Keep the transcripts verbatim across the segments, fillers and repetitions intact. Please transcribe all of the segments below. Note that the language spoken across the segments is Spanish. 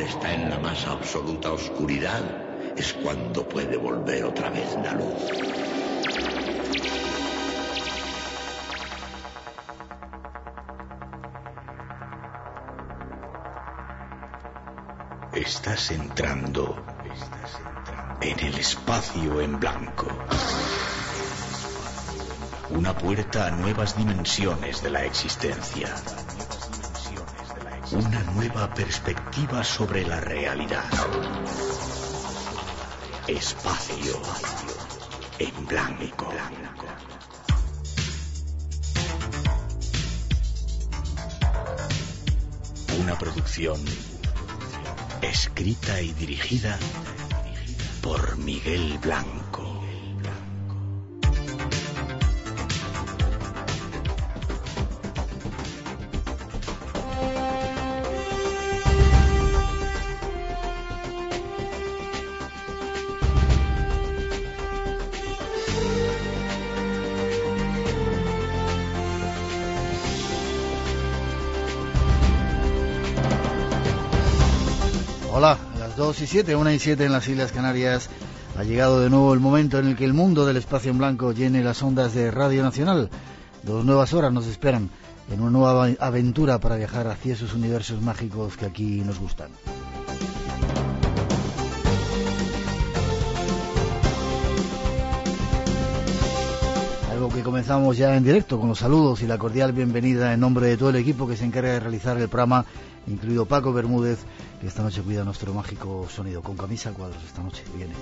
donde está en la más absoluta oscuridad, es cuando puede volver otra vez la luz. Estás entrando en el espacio en blanco. Una puerta a nuevas dimensiones de la existencia. Una nueva perspectiva sobre la realidad. Espacio en blanco. Una producción escrita y dirigida por Miguel Blanco. Hola, a las dos y siete, una y siete en las Islas Canarias. Ha llegado de nuevo el momento en el que el mundo del espacio en blanco llene las ondas de Radio Nacional. Dos nuevas horas nos esperan en una nueva aventura para viajar hacia esos universos mágicos que aquí nos gustan. Algo que comenzamos ya en directo con los saludos y la cordial bienvenida en nombre de todo el equipo que se encarga de realizar el programa, incluido Paco Bermúdez, que esta noche cuida nuestro mágico sonido. Con camisa a cuadros esta noche viene.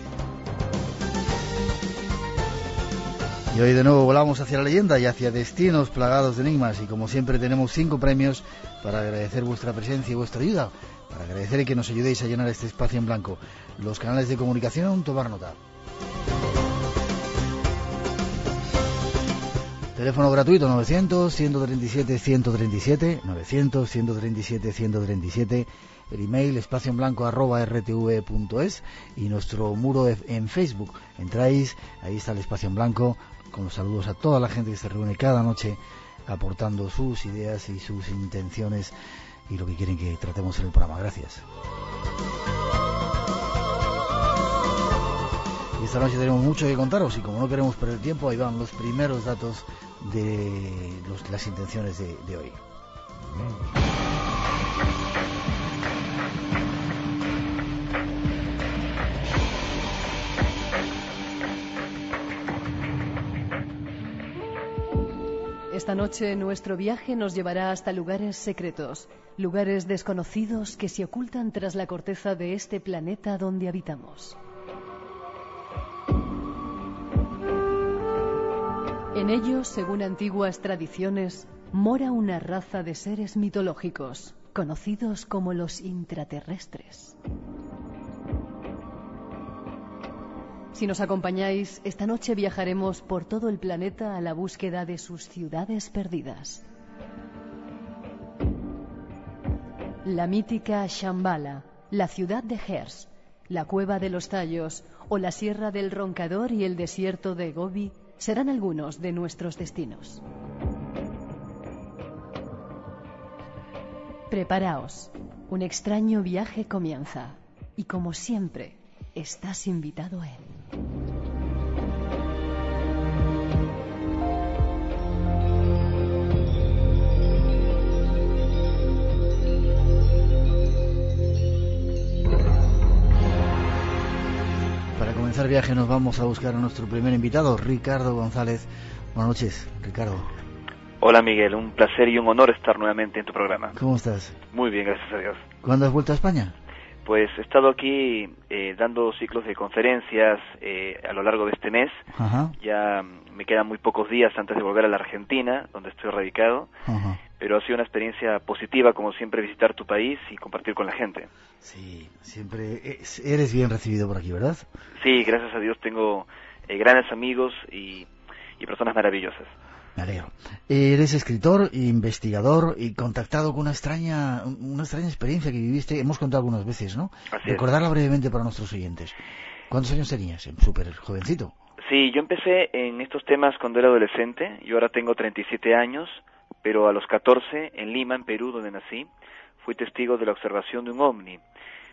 Y hoy de nuevo volamos hacia la leyenda y hacia destinos plagados de enigmas, y como siempre tenemos cinco premios para agradecer vuestra presencia y vuestra ayuda, para agradecer que nos ayudéis a llenar este espacio en blanco. Los canales de comunicación, tomar nota. Teléfono gratuito novecientos, ciento treinta y siete, ciento treinta y siete, novecientos, ciento treinta y siete, ciento treinta y siete, el email espacio en blanco arroba r t v punto es y nuestro muro en Facebook. Entráis, ahí está el espacio en blanco, con los saludos a toda la gente que se reúne cada noche aportando sus ideas y sus intenciones y lo que quieren que tratemos en el programa. Gracias. Y esta noche tenemos mucho que contaros y como no queremos perder tiempo, ahí van los primeros datos de los, las intenciones de, de hoy. Esta noche nuestro viaje nos llevará hasta lugares secretos, lugares desconocidos que se ocultan tras la corteza de este planeta donde habitamos. En ellos, según antiguas tradiciones, mora una raza de seres mitológicos, conocidos como los intraterrestres. Si nos acompañáis, esta noche viajaremos por todo el planeta a la búsqueda de sus ciudades perdidas. La mítica Shambhala, la ciudad de Gers, la cueva de los Tallos o la sierra del Roncador y el desierto de Gobi serán algunos de nuestros destinos. Preparaos, un extraño viaje comienza y como siempre, estás invitado a él. Para comenzar el viaje nos vamos a buscar a nuestro primer invitado, Ricardo González. Buenas noches, Ricardo. Hola Miguel, un placer y un honor estar nuevamente en tu programa. ¿Cómo estás? Muy bien, gracias a Dios. ¿Cuándo has vuelto a España? Pues he estado aquí eh, dando ciclos de conferencias eh, a lo largo de este mes. Ajá. Ya me quedan muy pocos días antes de volver a la Argentina, donde estoy radicado. Ajá. Pero ha sido una experiencia positiva, como siempre, visitar tu país y compartir con la gente. Sí, siempre eres bien recibido por aquí, ¿verdad? Sí, gracias a Dios tengo eh, grandes amigos y, y personas maravillosas. Me alegro. Eres escritor, investigador y contactado con una extraña una extraña experiencia que viviste, hemos contado algunas veces, ¿no? Así Recordarla es. brevemente para nuestros oyentes. ¿Cuántos años tenías? Súper jovencito. Sí, yo empecé en estos temas cuando era adolescente. Yo ahora tengo treinta y siete años, pero a los catorce, en Lima, en Perú, donde nací, fui testigo de la observación de un ovni.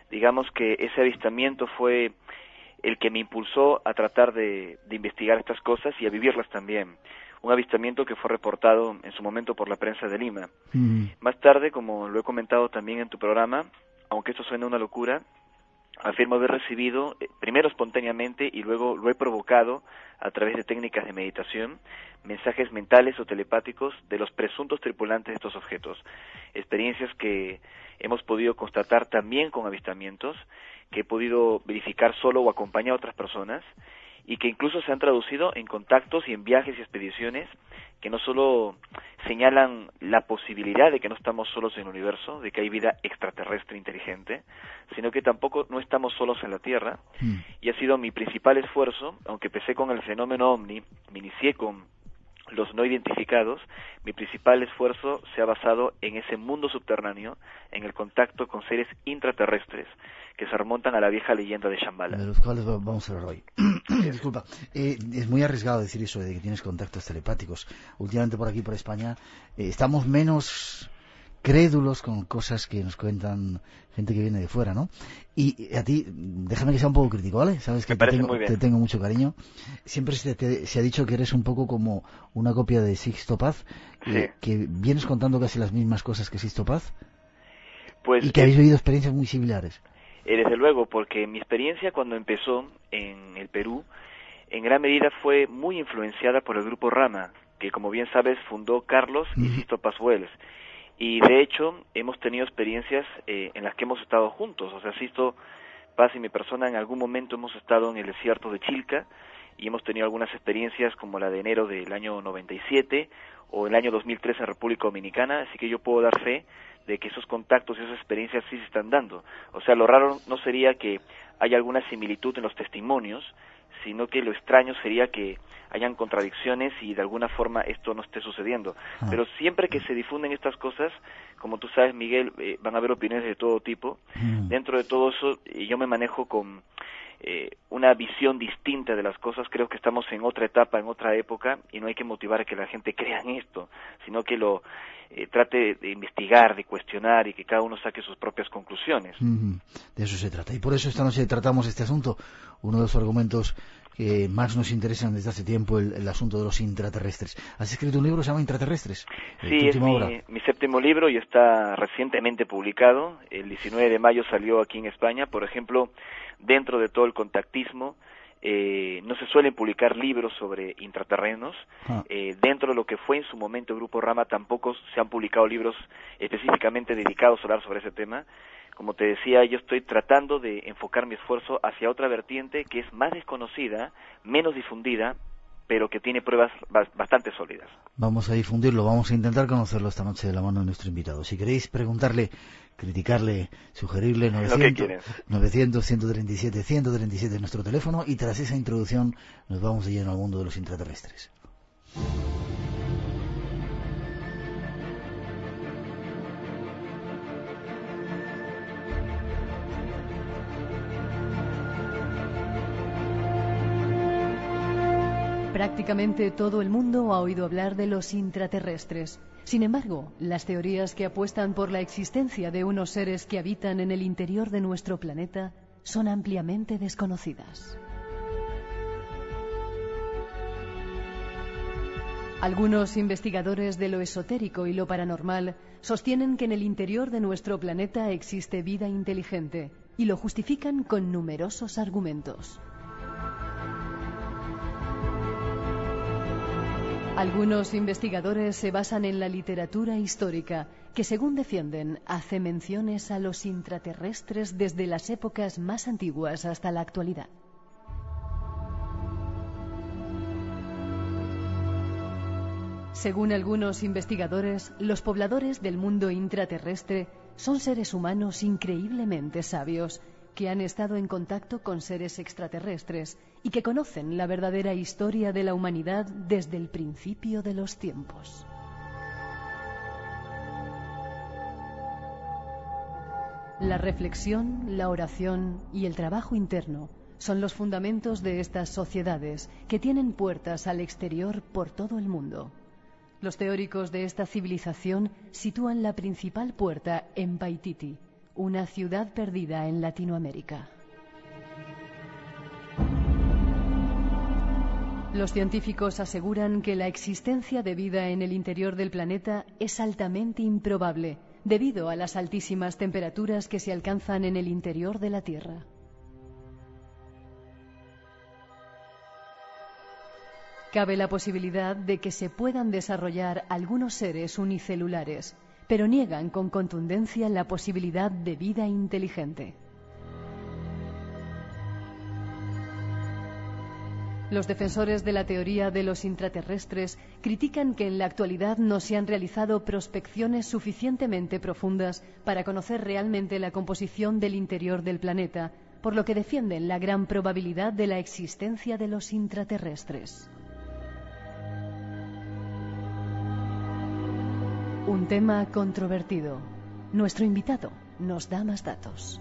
digamos que ese avistamiento fue el que me impulsó a tratar de, de investigar estas cosas y a vivirlas también. Un avistamiento que fue reportado en su momento por la prensa de Lima. Mm. Más tarde, como lo he comentado también en tu programa, aunque esto suena una locura, afirmo haber recibido, eh, primero espontáneamente y luego lo he provocado a través de técnicas de meditación, mensajes mentales o telepáticos de los presuntos tripulantes de estos objetos. Experiencias que hemos podido constatar también con avistamientos, que he podido verificar solo o acompañar a otras personas, y que incluso se han traducido en contactos y en viajes y expediciones que no solo señalan la posibilidad de que no estamos solos en el universo, de que hay vida extraterrestre inteligente, sino que tampoco no estamos solos en la Tierra, mm. y ha sido mi principal esfuerzo, aunque empecé con el fenómeno OVNI, me inicié con los no identificados, mi principal esfuerzo se ha basado en ese mundo subterráneo, en el contacto con seres intraterrestres, que se remontan a la vieja leyenda de Shambhala. De los cuales vamos a hablar hoy. Disculpa, eh, es muy arriesgado decir eso de que tienes contactos telepáticos. Últimamente por aquí, por España, eh, estamos menos crédulos con cosas que nos cuentan gente que viene de fuera, ¿no? Y a ti, déjame que sea un poco crítico, ¿vale? Sabes que te tengo, te tengo mucho cariño. Siempre se, te, se ha dicho que eres un poco como una copia de Sixto Paz, sí. eh, que vienes contando casi las mismas cosas que Sixto Paz, pues, y que eh, habéis vivido experiencias muy similares. Eh, desde luego, porque mi experiencia cuando empezó en el Perú, en gran medida fue muy influenciada por el grupo Rama, que como bien sabes fundó Carlos uh-huh. y Sixto Paz Wells. Y de hecho hemos tenido experiencias eh, en las que hemos estado juntos. O sea, Sixto Paz y mi persona en algún momento hemos estado en el desierto de Chilca y hemos tenido algunas experiencias como la de enero del año noventa y siete o el año dos mil tres en República Dominicana, así que yo puedo dar fe de que esos contactos y esas experiencias sí se están dando. O sea, lo raro no sería que haya alguna similitud en los testimonios, sino que lo extraño sería que hayan contradicciones y de alguna forma esto no esté sucediendo. Ah. Pero siempre que se difunden estas cosas, como tú sabes, Miguel, eh, van a haber opiniones de todo tipo. Mm. Dentro de todo eso, eh, yo me manejo con eh, una visión distinta de las cosas. Creo que estamos en otra etapa, en otra época, y no hay que motivar a que la gente crea en esto, sino que lo eh, trate de investigar, de cuestionar y que cada uno saque sus propias conclusiones. Mm-hmm. De eso se trata. Y por eso esta noche tratamos este asunto. Uno de los argumentos que más nos interesan desde hace tiempo, el, el asunto de los intraterrestres. ¿Has escrito un libro que se llama Intraterrestres? Sí, es mi, mi séptimo libro y está recientemente publicado. El diecinueve de mayo salió aquí en España. Por ejemplo, dentro de todo el contactismo, eh, no se suelen publicar libros sobre intraterrenos. Ah. Eh, dentro de lo que fue en su momento el Grupo Rama, tampoco se han publicado libros específicamente dedicados a hablar sobre ese tema. Como te decía, yo estoy tratando de enfocar mi esfuerzo hacia otra vertiente que es más desconocida, menos difundida, pero que tiene pruebas bastante sólidas. Vamos a difundirlo, vamos a intentar conocerlo esta noche de la mano de nuestro invitado. Si queréis preguntarle, criticarle, sugerirle, novecientos, ciento treinta y siete, ciento treinta y siete es nuestro teléfono, y tras esa introducción nos vamos de lleno al mundo de los intraterrestres. Prácticamente todo el mundo ha oído hablar de los intraterrestres. Sin embargo, las teorías que apuestan por la existencia de unos seres que habitan en el interior de nuestro planeta son ampliamente desconocidas. Algunos investigadores de lo esotérico y lo paranormal sostienen que en el interior de nuestro planeta existe vida inteligente y lo justifican con numerosos argumentos. Algunos investigadores se basan en la literatura histórica, que según defienden, hace menciones a los intraterrestres desde las épocas más antiguas hasta la actualidad. Según algunos investigadores, los pobladores del mundo intraterrestre son seres humanos increíblemente sabios, que han estado en contacto con seres extraterrestres y que conocen la verdadera historia de la humanidad desde el principio de los tiempos. La reflexión, la oración y el trabajo interno son los fundamentos de estas sociedades que tienen puertas al exterior por todo el mundo. Los teóricos de esta civilización sitúan la principal puerta en Paititi, una ciudad perdida en Latinoamérica. Los científicos aseguran que la existencia de vida en el interior del planeta es altamente improbable, debido a las altísimas temperaturas que se alcanzan en el interior de la Tierra. Cabe la posibilidad de que se puedan desarrollar algunos seres unicelulares, pero niegan con contundencia la posibilidad de vida inteligente. Los defensores de la teoría de los intraterrestres critican que en la actualidad no se han realizado prospecciones suficientemente profundas para conocer realmente la composición del interior del planeta, por lo que defienden la gran probabilidad de la existencia de los intraterrestres. Un tema controvertido. Nuestro invitado nos da más datos.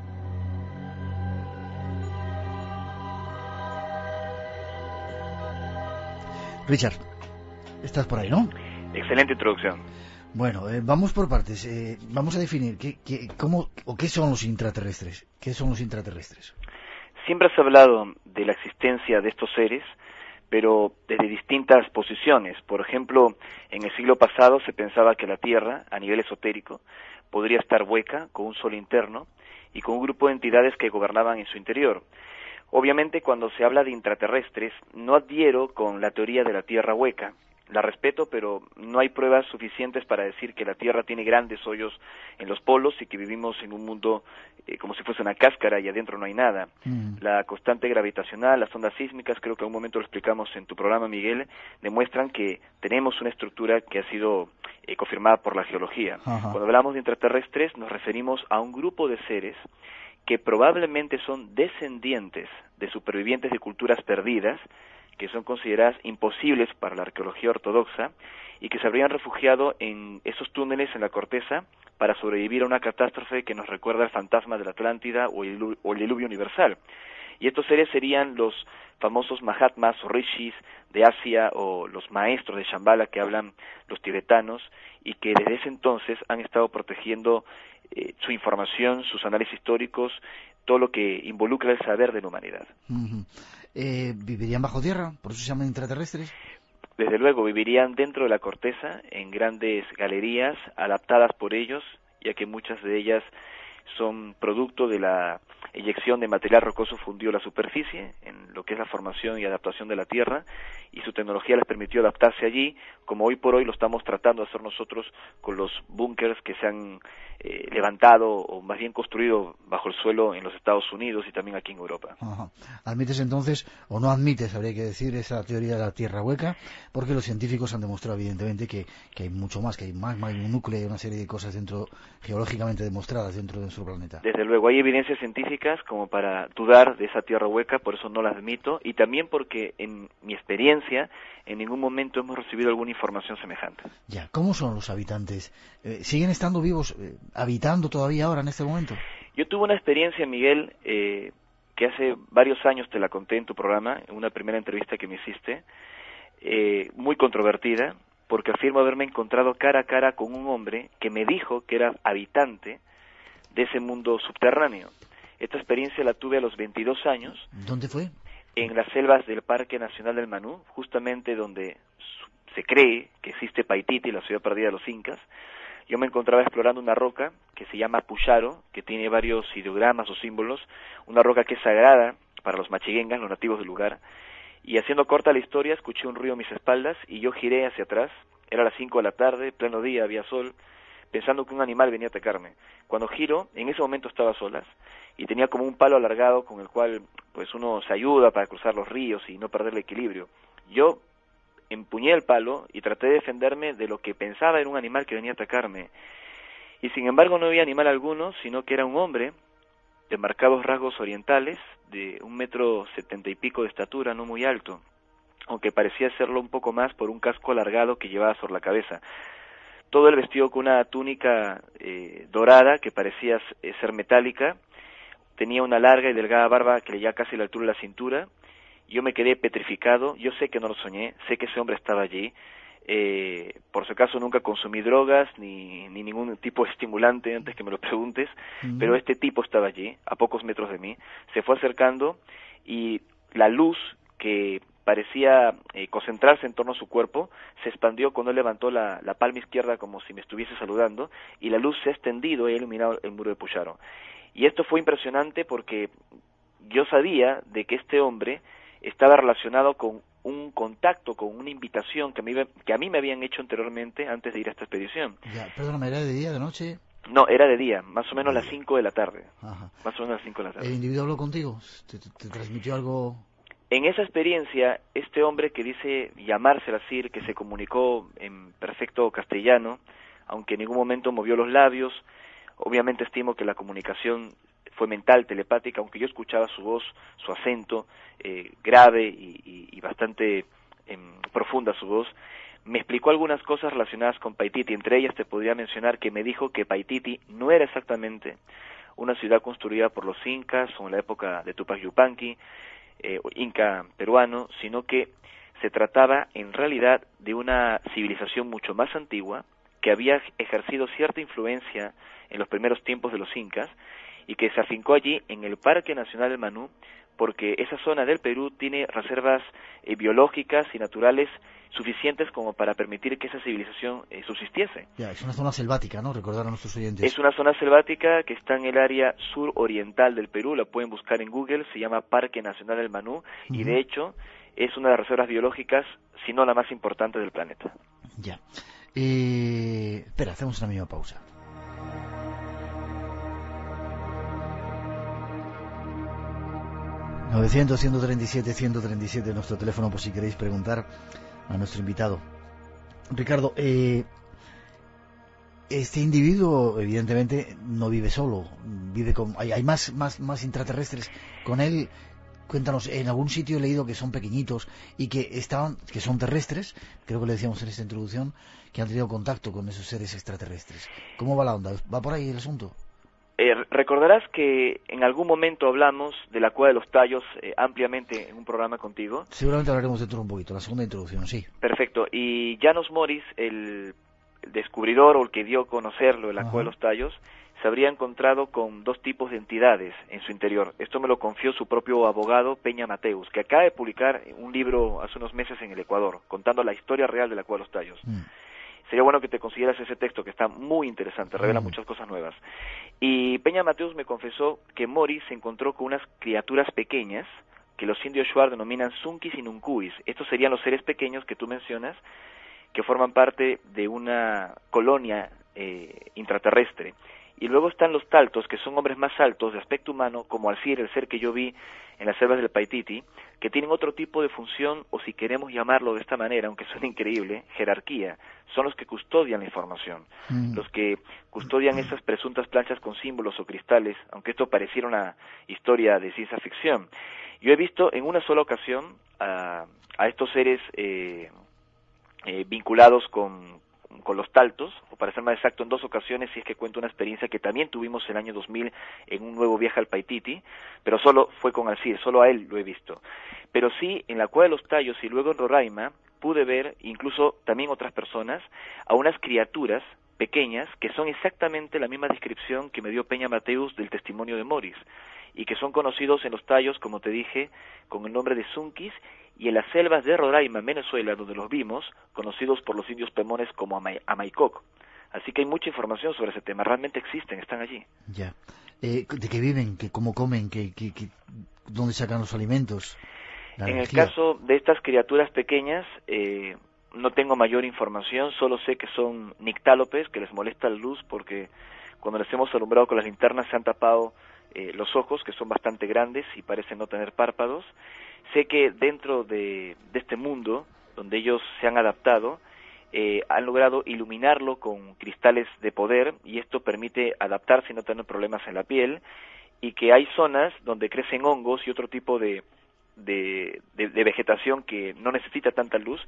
Richard, estás por ahí, ¿no? Excelente introducción. Bueno, eh, vamos por partes. Eh, vamos a definir qué, qué, cómo o qué son los intraterrestres. ¿Qué son los intraterrestres? Siempre has hablado de la existencia de estos seres, pero desde distintas posiciones. Por ejemplo, en el siglo pasado se pensaba que la Tierra, a nivel esotérico, podría estar hueca, con un sol interno, y con un grupo de entidades que gobernaban en su interior. Obviamente, cuando se habla de intraterrestres, no adhiero con la teoría de la Tierra hueca. La respeto, pero no hay pruebas suficientes para decir que la Tierra tiene grandes hoyos en los polos y que vivimos en un mundo eh, como si fuese una cáscara y adentro no hay nada. Mm. La constante gravitacional, las ondas sísmicas, creo que a un momento lo explicamos en tu programa, Miguel, demuestran que tenemos una estructura que ha sido eh, confirmada por la geología. Ajá. Cuando hablamos de intraterrestres nos referimos a un grupo de seres que probablemente son descendientes de supervivientes de culturas perdidas, que son consideradas imposibles para la arqueología ortodoxa, y que se habrían refugiado en esos túneles en la corteza para sobrevivir a una catástrofe que nos recuerda al fantasma de la Atlántida o el, o el diluvio universal. Y estos seres serían los famosos Mahatmas o Rishis de Asia, o los maestros de Shambhala que hablan los tibetanos, y que desde ese entonces han estado protegiendo eh, su información, sus análisis históricos, todo lo que involucra el saber de la humanidad. Uh-huh. eh, ¿Vivirían bajo tierra? ¿Por eso se llaman intraterrestres? Desde luego, vivirían dentro de la corteza, en grandes galerías adaptadas por ellos, ya que muchas de ellas son producto de la eyección de material rocoso fundido a la superficie, en lo que es la formación y adaptación de la Tierra, y su tecnología les permitió adaptarse allí, como hoy por hoy lo estamos tratando de hacer nosotros con los búnkers que se han eh, levantado, o más bien construido bajo el suelo en los Estados Unidos y también aquí en Europa. Ajá. ¿Admites entonces, o no admites, habría que decir, esa teoría de la Tierra hueca? Porque los científicos han demostrado evidentemente que, que hay mucho más, que hay magma, hay un núcleo y una serie de cosas dentro, geológicamente demostradas dentro de nuestro planeta. Desde luego, hay evidencias científicas como para dudar de esa Tierra hueca, por eso no la admito, y también porque en mi experiencia en ningún momento hemos recibido alguna información semejante. Ya, ¿cómo son los habitantes? Eh, ¿Siguen estando vivos, eh, habitando todavía ahora en este momento? Yo tuve una experiencia, Miguel, eh, que hace varios años te la conté en tu programa, en una primera entrevista que me hiciste, eh, muy controvertida, porque afirmo haberme encontrado cara a cara con un hombre que me dijo que era habitante de ese mundo subterráneo. Esta experiencia la tuve a los veintidós años. ¿Dónde fue? En las selvas del Parque Nacional del Manú, justamente donde se cree que existe Paititi, la ciudad perdida de los incas. Yo me encontraba explorando una roca que se llama Pucharo, que tiene varios ideogramas o símbolos, una roca que es sagrada para los machiguengas, los nativos del lugar, y haciendo corta la historia, escuché un ruido a mis espaldas y yo giré hacia atrás. Era las cinco de la tarde, pleno día, había sol, pensando que un animal venía a atacarme. Cuando giro, en ese momento estaba a solas, y tenía como un palo alargado con el cual pues uno se ayuda para cruzar los ríos y no perder el equilibrio. Yo empuñé el palo y traté de defenderme de lo que pensaba era un animal que venía a atacarme. Y sin embargo no había animal alguno, sino que era un hombre de marcados rasgos orientales, de un metro setenta y pico de estatura, no muy alto, aunque parecía serlo un poco más por un casco alargado que llevaba sobre la cabeza. Todo él vestido con una túnica eh, dorada que parecía eh, ser metálica. Tenía una larga y delgada barba que le llegaba casi a la altura de la cintura. Yo me quedé petrificado. Yo sé que no lo soñé, sé que ese hombre estaba allí. Eh, por si acaso nunca consumí drogas ni, ni ningún tipo de estimulante antes que me lo preguntes, mm. pero este tipo estaba allí, a pocos metros de mí, se fue acercando y la luz que parecía eh, concentrarse en torno a su cuerpo se expandió cuando él levantó la, la palma izquierda como si me estuviese saludando, y la luz se ha extendido y ha iluminado el muro de Pucharo. Y esto fue impresionante porque yo sabía de que este hombre estaba relacionado con un contacto, con una invitación que a mí, que a mí me habían hecho anteriormente antes de ir a esta expedición. Ya, perdóname, ¿era de día, de noche? No, era de día, más o menos a las cinco de la tarde. Ajá. Más o menos a las cinco de la tarde. ¿El individuo habló contigo? ¿Te, te, te transmitió algo? En esa experiencia, este hombre que dice llamarse Al-Sir, que se comunicó en perfecto castellano, aunque en ningún momento movió los labios, obviamente estimo que la comunicación fue mental, telepática, aunque yo escuchaba su voz, su acento, eh, grave y, y, y bastante eh, profunda su voz, me explicó algunas cosas relacionadas con Paititi. Entre ellas te podría mencionar que me dijo que Paititi no era exactamente una ciudad construida por los incas o en la época de Tupac Yupanqui, eh, inca peruano, sino que se trataba en realidad de una civilización mucho más antigua, que había ejercido cierta influencia en los primeros tiempos de los incas, y que se afincó allí en el Parque Nacional del Manú, porque esa zona del Perú tiene reservas eh, biológicas y naturales suficientes como para permitir que esa civilización eh, subsistiese. Ya, es una zona selvática, ¿no? Recordar a nuestros oyentes. Es una zona selvática que está en el área suroriental del Perú, la pueden buscar en Google, se llama Parque Nacional del Manú, uh-huh. y de hecho es una de las reservas biológicas, si no la más importante del planeta. Ya. Eh, espera, hacemos una mínima pausa. novecientos, ciento treinta y siete, ciento treinta y siete nuestro teléfono por si queréis preguntar a nuestro invitado. Ricardo, eh, este individuo evidentemente no vive solo, vive con, hay, hay más, más, más intraterrestres con él. Cuéntanos, en algún sitio he leído que son pequeñitos y que estaban, que son terrestres, creo que le decíamos en esta introducción, que han tenido contacto con esos seres extraterrestres. ¿Cómo va la onda? ¿Va por ahí el asunto? Eh, recordarás que en algún momento hablamos de la Cueva de los Tallos eh, ampliamente en un programa contigo. Seguramente hablaremos dentro de un poquito, la segunda introducción, sí. Perfecto. Y Janos Morris, el, el descubridor o el que dio a conocerlo de la Ajá. Cueva de los Tallos, se habría encontrado con dos tipos de entidades en su interior. Esto me lo confió su propio abogado, Peña Mateus, que acaba de publicar un libro hace unos meses en el Ecuador, contando la historia real de la Cueva de los Tallos. Mm. Sería bueno que te consiguieras ese texto, que está muy interesante, revela mm. muchas cosas nuevas. Y Peña Mateus me confesó que Morris se encontró con unas criaturas pequeñas que los indios Shuar denominan Sunkis y Nuncuis. Estos serían los seres pequeños que tú mencionas, que forman parte de una colonia eh, intraterrestre. Y luego están los Taltos, que son hombres más altos, de aspecto humano, como Al-Sir, el ser que yo vi en las selvas del Paititi, que tienen otro tipo de función, o si queremos llamarlo de esta manera, aunque suene increíble, jerarquía. Son los que custodian la información, mm. los que custodian esas presuntas planchas con símbolos o cristales, aunque esto pareciera una historia de ciencia ficción. Yo he visto en una sola ocasión a, a estos seres eh, eh, vinculados con... con los Taltos, o para ser más exacto, en dos ocasiones, si es que cuento una experiencia que también tuvimos el año dos mil en un nuevo viaje al Paititi, pero solo fue con Al-Sir, solo a él lo he visto. Pero sí, en la Cueva de los Tallos y luego en Roraima, pude ver, incluso también otras personas, a unas criaturas pequeñas que son exactamente la misma descripción que me dio Peña Mateus del testimonio de Morris, y que son conocidos en los Tallos, como te dije, con el nombre de Sunkis, y en las selvas de Roraima, en Venezuela, donde los vimos, conocidos por los indios pemones como Amay Amaycoc. Así que hay mucha información sobre ese tema, realmente existen, están allí. Ya. Eh, ¿De qué viven? ¿Qué, ¿Cómo comen? ¿Qué, qué, qué, ¿Dónde sacan los alimentos? En energía. El caso de estas criaturas pequeñas, eh, no tengo mayor información, solo sé que son nictálopes, que les molesta la luz porque cuando les hemos alumbrado con las linternas se han tapado eh, los ojos, que son bastante grandes y parecen no tener párpados. Sé que dentro de, de este mundo, donde ellos se han adaptado, eh, han logrado iluminarlo con cristales de poder, y esto permite adaptarse y no tener problemas en la piel, y que hay zonas donde crecen hongos y otro tipo de, de, de, de vegetación que no necesita tanta luz,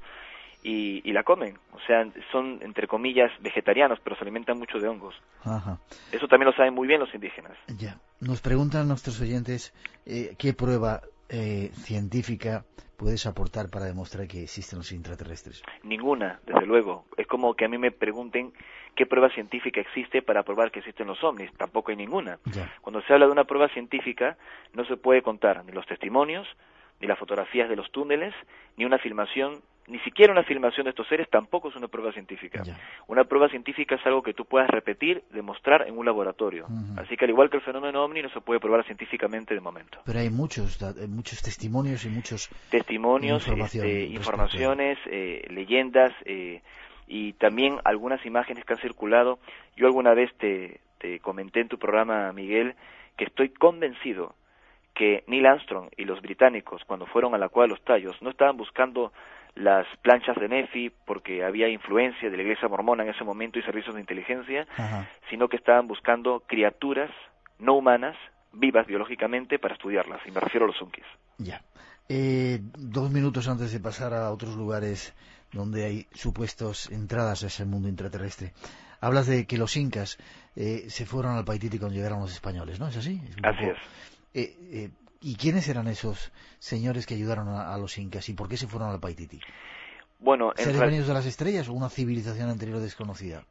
y, y la comen. O sea, son, entre comillas, vegetarianos, pero se alimentan mucho de hongos. Ajá. Eso también lo saben muy bien los indígenas. Ya. Nos preguntan nuestros oyentes eh, qué prueba eh, científica puedes aportar para demostrar que existen los intraterrestres? Ninguna, desde luego. Es como que a mí me pregunten qué prueba científica existe para probar que existen los ovnis. Tampoco hay ninguna. Ya. Cuando se habla de una prueba científica, no se puede contar ni los testimonios, ni las fotografías de los túneles, ni una filmación, ni siquiera una filmación de estos seres, tampoco es una prueba científica. Ya. Una prueba científica es algo que tú puedas repetir, demostrar en un laboratorio. Uh-huh. Así que al igual que el fenómeno ovni, no se puede probar científicamente de momento. Pero hay muchos, muchos testimonios y muchos... Testimonios, información este, informaciones, eh, leyendas, eh, y también algunas imágenes que han circulado. Yo alguna vez te, te comenté en tu programa, Miguel, que estoy convencido que Neil Armstrong y los británicos, cuando fueron a la Cueva de los Tallos, no estaban buscando las planchas de Nefi porque había influencia de la Iglesia mormona en ese momento y servicios de inteligencia, Ajá. sino que estaban buscando criaturas no humanas, vivas biológicamente, para estudiarlas, y me refiero a los Unkis. Ya. Eh, dos minutos antes de pasar a otros lugares donde hay supuestos entradas a ese mundo intraterrestre, hablas de que los incas eh, se fueron al Paititi cuando llegaron los españoles, ¿no? ¿Es así? Es un así poco... es. Eh, eh, ¿Y quiénes eran esos señores que ayudaron a, a los incas y por qué se fueron al Paititi? Bueno, ¿Seres real... venidos de las estrellas o una civilización anterior desconocida?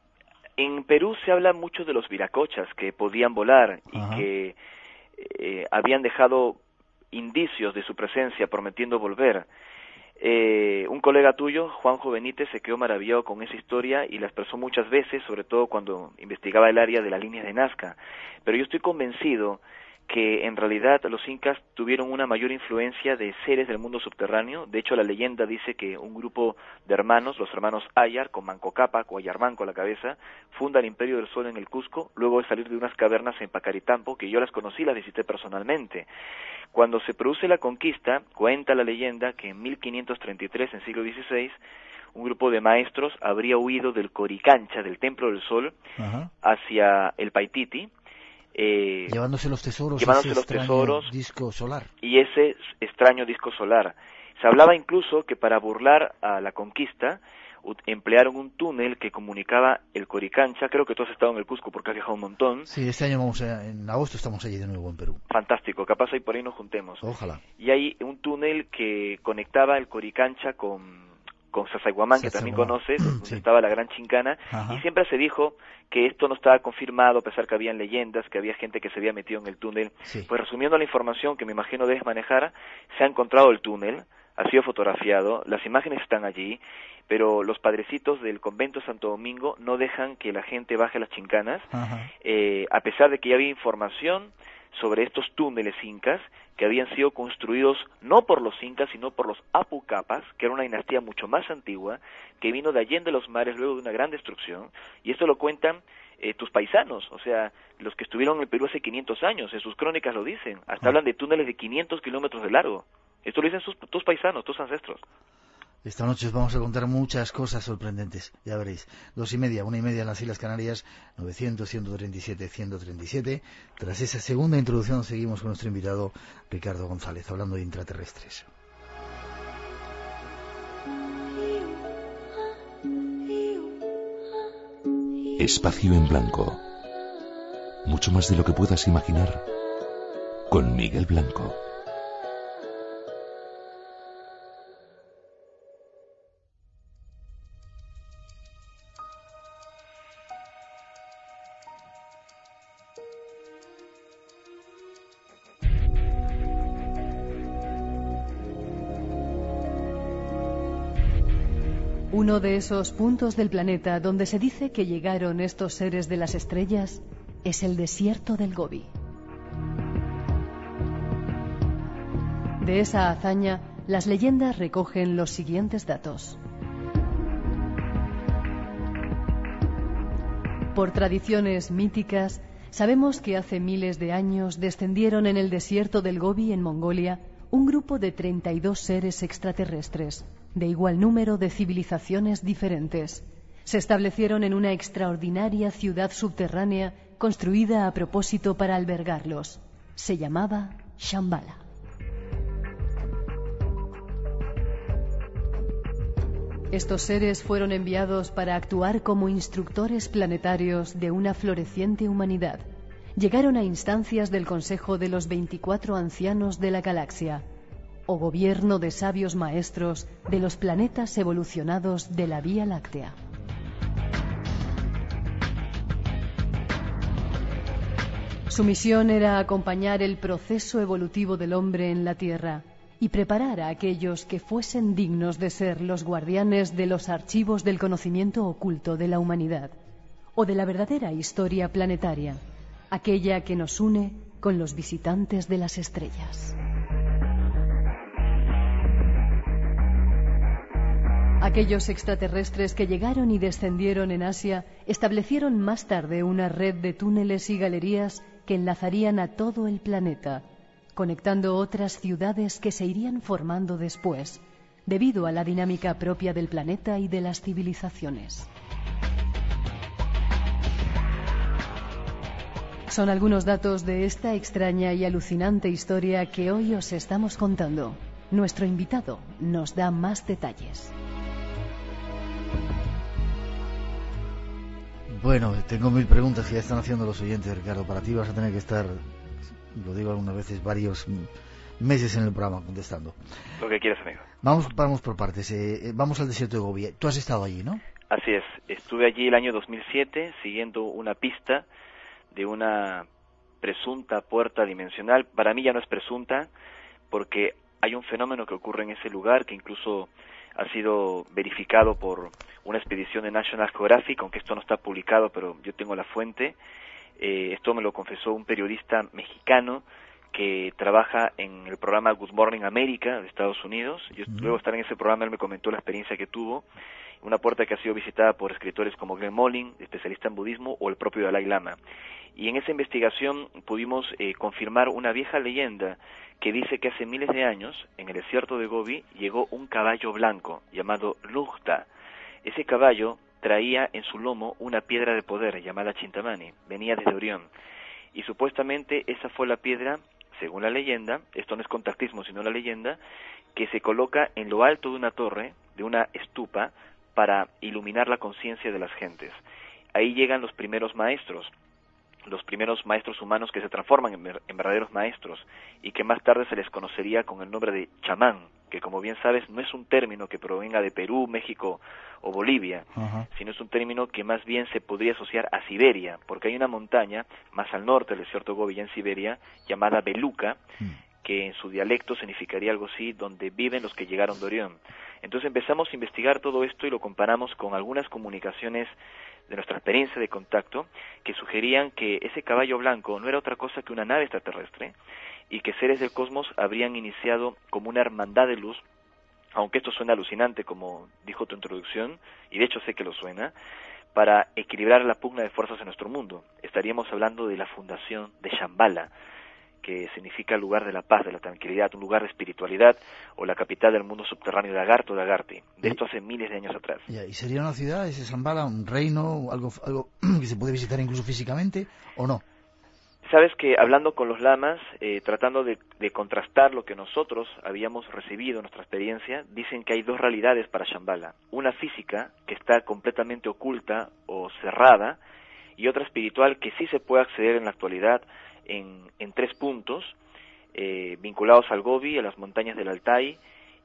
En Perú se habla mucho de los viracochas que podían volar y Ajá. que eh, habían dejado indicios de su presencia prometiendo volver. Eh, un colega tuyo, Juanjo Benítez, se quedó maravillado con esa historia y la expresó muchas veces, sobre todo cuando investigaba el área de las líneas de Nazca. Pero yo estoy convencido que en realidad los incas tuvieron una mayor influencia de seres del mundo subterráneo. De hecho, la leyenda dice que un grupo de hermanos, los hermanos Ayar, con Manco Cápac o Ayarmanco a la cabeza, funda el Imperio del Sol en el Cusco, luego de salir de unas cavernas en Pacaritampo, que yo las conocí, las visité personalmente. Cuando se produce la conquista, cuenta la leyenda que en mil quinientos treinta y tres, en siglo dieciséis, un grupo de maestros habría huido del Coricancha, del Templo del Sol, Ajá. hacia el Paititi, Eh, llevándose los tesoros, llevándose ese los tesoros disco solar. Y ese extraño disco solar. Se hablaba incluso que para burlar a la conquista emplearon un túnel que comunicaba el Coricancha. Creo que tú has estado en el Cusco porque has viajado un montón. Sí, este año vamos a, en agosto estamos allí de nuevo en Perú. Fantástico, capaz ahí por ahí nos juntemos. Ojalá. Y hay un túnel que conectaba el Coricancha con con Sacsayhuamán, que también conoces, donde sí. estaba la Gran Chincana, Ajá. y siempre se dijo que esto no estaba confirmado, a pesar que habían leyendas, que había gente que se había metido en el túnel. Sí. Pues resumiendo la información que me imagino debes manejar, se ha encontrado el túnel, ha sido fotografiado, las imágenes están allí, pero los padrecitos del convento de Santo Domingo no dejan que la gente baje las chincanas, eh, a pesar de que ya había información sobre estos túneles incas que habían sido construidos no por los incas sino por los Apu Capas, que era una dinastía mucho más antigua que vino de allende los mares luego de una gran destrucción, y esto lo cuentan eh, tus paisanos, o sea, los que estuvieron en el Perú hace quinientos años, en sus crónicas lo dicen, hasta ah. hablan de túneles de quinientos kilómetros de largo. Esto lo dicen sus, tus paisanos, tus ancestros. Esta noche os vamos a contar muchas cosas sorprendentes, ya veréis. Dos y media, una y media en las Islas Canarias, novecientos, ciento treinta y siete, ciento treinta y siete. Tras esa segunda introducción seguimos con nuestro invitado Ricardo González, hablando de intraterrestres. Espacio en Blanco. Mucho más de lo que puedas imaginar. Con Miguel Blanco. Uno de esos puntos del planeta donde se dice que llegaron estos seres de las estrellas es el desierto del Gobi. De esa hazaña, las leyendas recogen los siguientes datos. Por tradiciones míticas, sabemos que hace miles de años descendieron en el desierto del Gobi, en Mongolia, un grupo de treinta y dos seres extraterrestres, de igual número de civilizaciones diferentes. Se establecieron en una extraordinaria ciudad subterránea construida a propósito para albergarlos. Se llamaba Shambhala. Estos seres fueron enviados para actuar como instructores planetarios de una floreciente humanidad. llegaron a instancias del Consejo de los veinticuatro Ancianos de la Galaxia, o gobierno de sabios maestros de los planetas evolucionados de la Vía Láctea. Su misión era acompañar el proceso evolutivo del hombre en la Tierra y preparar a aquellos que fuesen dignos de ser los guardianes de los archivos del conocimiento oculto de la humanidad, o de la verdadera historia planetaria, aquella que nos une con los visitantes de las estrellas. Aquellos extraterrestres que llegaron y descendieron en Asia establecieron más tarde una red de túneles y galerías que enlazarían a todo el planeta, conectando otras ciudades que se irían formando después, debido a la dinámica propia del planeta y de las civilizaciones. Son algunos datos de esta extraña y alucinante historia que hoy os estamos contando. Nuestro invitado nos da más detalles. Bueno, tengo mil preguntas que ya están haciendo los oyentes, Ricardo. Para ti vas a tener que estar, lo digo algunas veces, varios meses en el programa contestando. Lo que quieras, amigo. Vamos, vamos por partes. Eh, vamos al desierto de Gobi. Tú has estado allí, ¿no? Así es. Estuve allí el año dos mil siete siguiendo una pista de una presunta puerta dimensional. Para mí ya no es presunta, porque hay un fenómeno que ocurre en ese lugar que incluso ha sido verificado por una expedición de National Geographic, aunque esto no está publicado, pero yo tengo la fuente. Eh, esto me lo confesó un periodista mexicano que trabaja en el programa Good Morning America de Estados Unidos. Yo, uh-huh. Luego de estar en ese programa, él me comentó la experiencia que tuvo. Una puerta que ha sido visitada por escritores como Glenn Molin, especialista en budismo, o el propio Dalai Lama. Y en esa investigación pudimos eh, confirmar una vieja leyenda que dice que hace miles de años, en el desierto de Gobi, llegó un caballo blanco llamado Lugta. Ese caballo traía en su lomo una piedra de poder llamada Chintamani, venía desde Orión. Y supuestamente esa fue la piedra, según la leyenda, esto no es contactismo sino la leyenda, que se coloca en lo alto de una torre, de una estupa, para iluminar la conciencia de las gentes. Ahí llegan los primeros maestros, los primeros maestros humanos que se transforman en, en verdaderos maestros y que más tarde se les conocería con el nombre de chamán, que como bien sabes no es un término que provenga de Perú, México o Bolivia, uh-huh. sino es un término que más bien se podría asociar a Siberia, porque hay una montaña más al norte del desierto Gobi, en Siberia, llamada Beluca, uh-huh. que en su dialecto significaría algo así, donde viven los que llegaron de Orión. Entonces empezamos a investigar todo esto y lo comparamos con algunas comunicaciones de nuestra experiencia de contacto que sugerían que ese caballo blanco no era otra cosa que una nave extraterrestre y que seres del cosmos habrían iniciado como una hermandad de luz, aunque esto suena alucinante como dijo tu introducción, y de hecho sé que lo suena, para equilibrar la pugna de fuerzas en nuestro mundo. Estaríamos hablando de la fundación de Shambhala, que significa lugar de la paz, de la tranquilidad, un lugar de espiritualidad, o la capital del mundo subterráneo de Agartho, de Agarthy. De esto hace miles de años atrás. ¿Y sería una ciudad, ese Shambhala, un reino, algo, algo que se puede visitar incluso físicamente, o no? Sabes que hablando con los lamas, eh, tratando de, de contrastar lo que nosotros habíamos recibido en nuestra experiencia, dicen que hay dos realidades para Shambhala. Una física, que está completamente oculta o cerrada, y otra espiritual que sí se puede acceder en la actualidad en, en tres puntos, eh, vinculados al Gobi, a las montañas del Altai,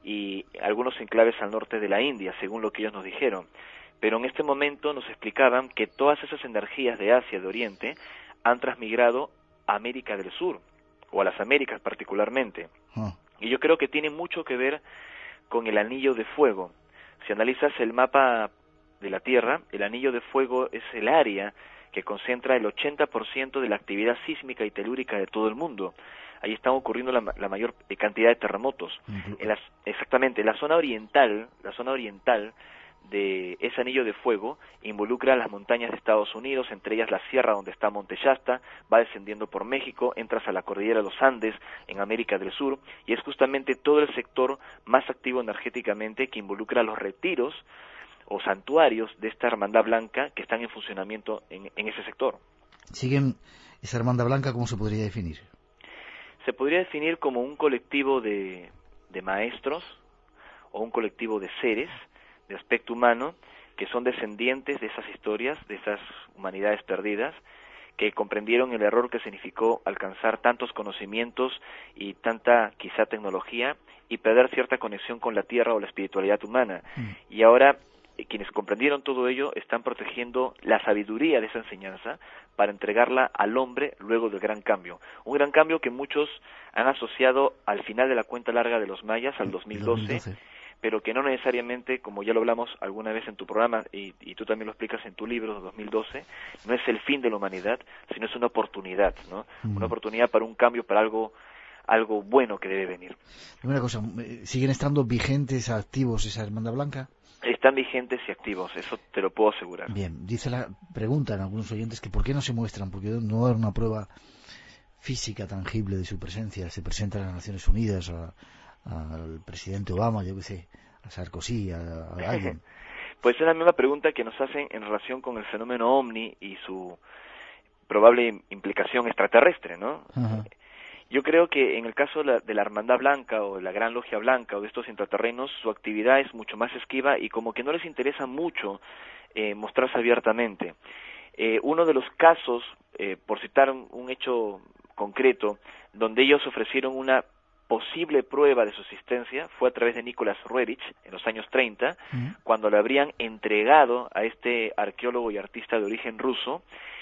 y algunos enclaves al norte de la India, según lo que ellos nos dijeron. Pero en este momento nos explicaban que todas esas energías de Asia, de Oriente, han transmigrado a América del Sur, o a las Américas particularmente. Oh. Y yo creo que tiene mucho que ver con el anillo de fuego. Si analizas el mapa de la Tierra, el anillo de fuego es el área que concentra el ochenta por ciento de la actividad sísmica y telúrica de todo el mundo. Ahí están ocurriendo la, la mayor cantidad de terremotos. Uh-huh. En las, exactamente, la zona oriental, la zona oriental de ese anillo de fuego involucra las montañas de Estados Unidos, entre ellas la sierra donde está Monte Shasta, va descendiendo por México, entras a la cordillera de los Andes en América del Sur, y es justamente todo el sector más activo energéticamente que involucra los retiros o santuarios de esta hermandad blanca que están en funcionamiento en, en ese sector. ¿Siguen esa hermandad blanca? ¿Cómo se podría definir? Se podría definir como un colectivo de, de maestros o un colectivo de seres de aspecto humano que son descendientes de esas historias, de esas humanidades perdidas, que comprendieron el error que significó alcanzar tantos conocimientos y tanta quizá tecnología y perder cierta conexión con la tierra o la espiritualidad humana. Mm. Y ahora eh, quienes comprendieron todo ello están protegiendo la sabiduría de esa enseñanza para entregarla al hombre luego del gran cambio. Un gran cambio que muchos han asociado al final de la cuenta larga de los mayas, al dos mil doce, dos mil doce. Pero que no necesariamente, como ya lo hablamos alguna vez en tu programa, y, y tú también lo explicas en tu libro, dos mil doce, no es el fin de la humanidad, sino es una oportunidad, ¿no? Mm. Una oportunidad para un cambio, para algo algo bueno que debe venir. Una cosa, ¿siguen estando vigentes, activos esa Hermandad Blanca? Están vigentes y activos, eso te lo puedo asegurar. Bien, dice la pregunta en algunos oyentes que ¿por qué no se muestran? Porque no hay una prueba física, tangible de su presencia. Se presenta a las Naciones Unidas, a al presidente Obama, yo qué sé, a Sarkozy, a, a alguien. Pues es la misma pregunta que nos hacen en relación con el fenómeno OVNI y su probable implicación extraterrestre, ¿no? Ajá. Yo creo que en el caso de la, de la Hermandad Blanca o de la Gran Logia Blanca o de estos intraterrenos, su actividad es mucho más esquiva y como que no les interesa mucho eh, mostrarse abiertamente. Eh, uno de los casos, eh, por citar un, un hecho concreto, donde ellos ofrecieron una posible prueba de su existencia fue a través de Nicholas Roerich en los años treinta, uh-huh. cuando le habrían entregado a este arqueólogo y artista de origen ruso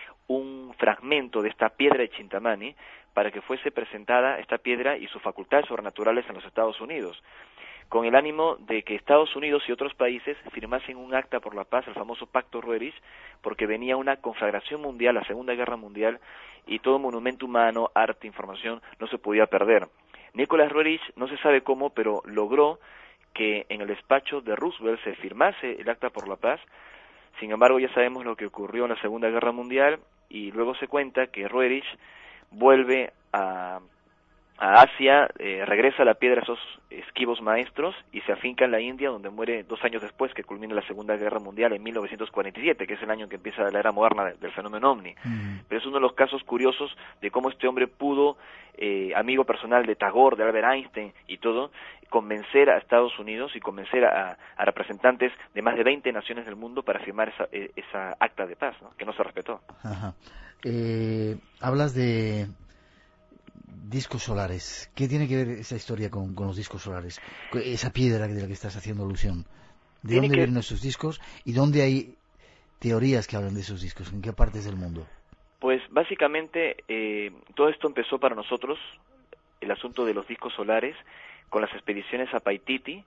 un fragmento de esta piedra de Chintamani para que fuese presentada esta piedra y sus facultades sobrenaturales en los Estados Unidos, con el ánimo de que Estados Unidos y otros países firmasen un acta por la paz, el famoso Pacto Roerich, porque venía una conflagración mundial, la Segunda Guerra Mundial, y todo monumento humano, arte, información, no se podía perder. Nicholas Roerich, no se sabe cómo, pero logró que en el despacho de Roosevelt se firmase el Acta por la Paz. Sin embargo, ya sabemos lo que ocurrió en la Segunda Guerra Mundial y luego se cuenta que Roerich vuelve a, a Asia, eh, regresa a la piedra a esos esquivos maestros y se afinca en la India, donde muere dos años después que culmina la Segunda Guerra Mundial en mil novecientos cuarenta y siete, que es el año en que empieza la era moderna del fenómeno OVNI. Mm. Pero es uno de los casos curiosos de cómo este hombre pudo, eh, amigo personal de Tagore, de Albert Einstein y todo, convencer a Estados Unidos y convencer a, a representantes de más de veinte naciones del mundo para firmar esa, esa acta de paz, ¿no? Que no se respetó. Ajá. Eh, hablas de discos solares. ¿Qué tiene que ver esa historia con, con los discos solares? Esa piedra de la que estás haciendo alusión. ¿De dónde que... vienen esos discos? ¿Y dónde hay teorías que hablan de esos discos? ¿En qué partes del mundo? Pues básicamente eh, todo esto empezó para nosotros, el asunto de los discos solares, con las expediciones a Paititi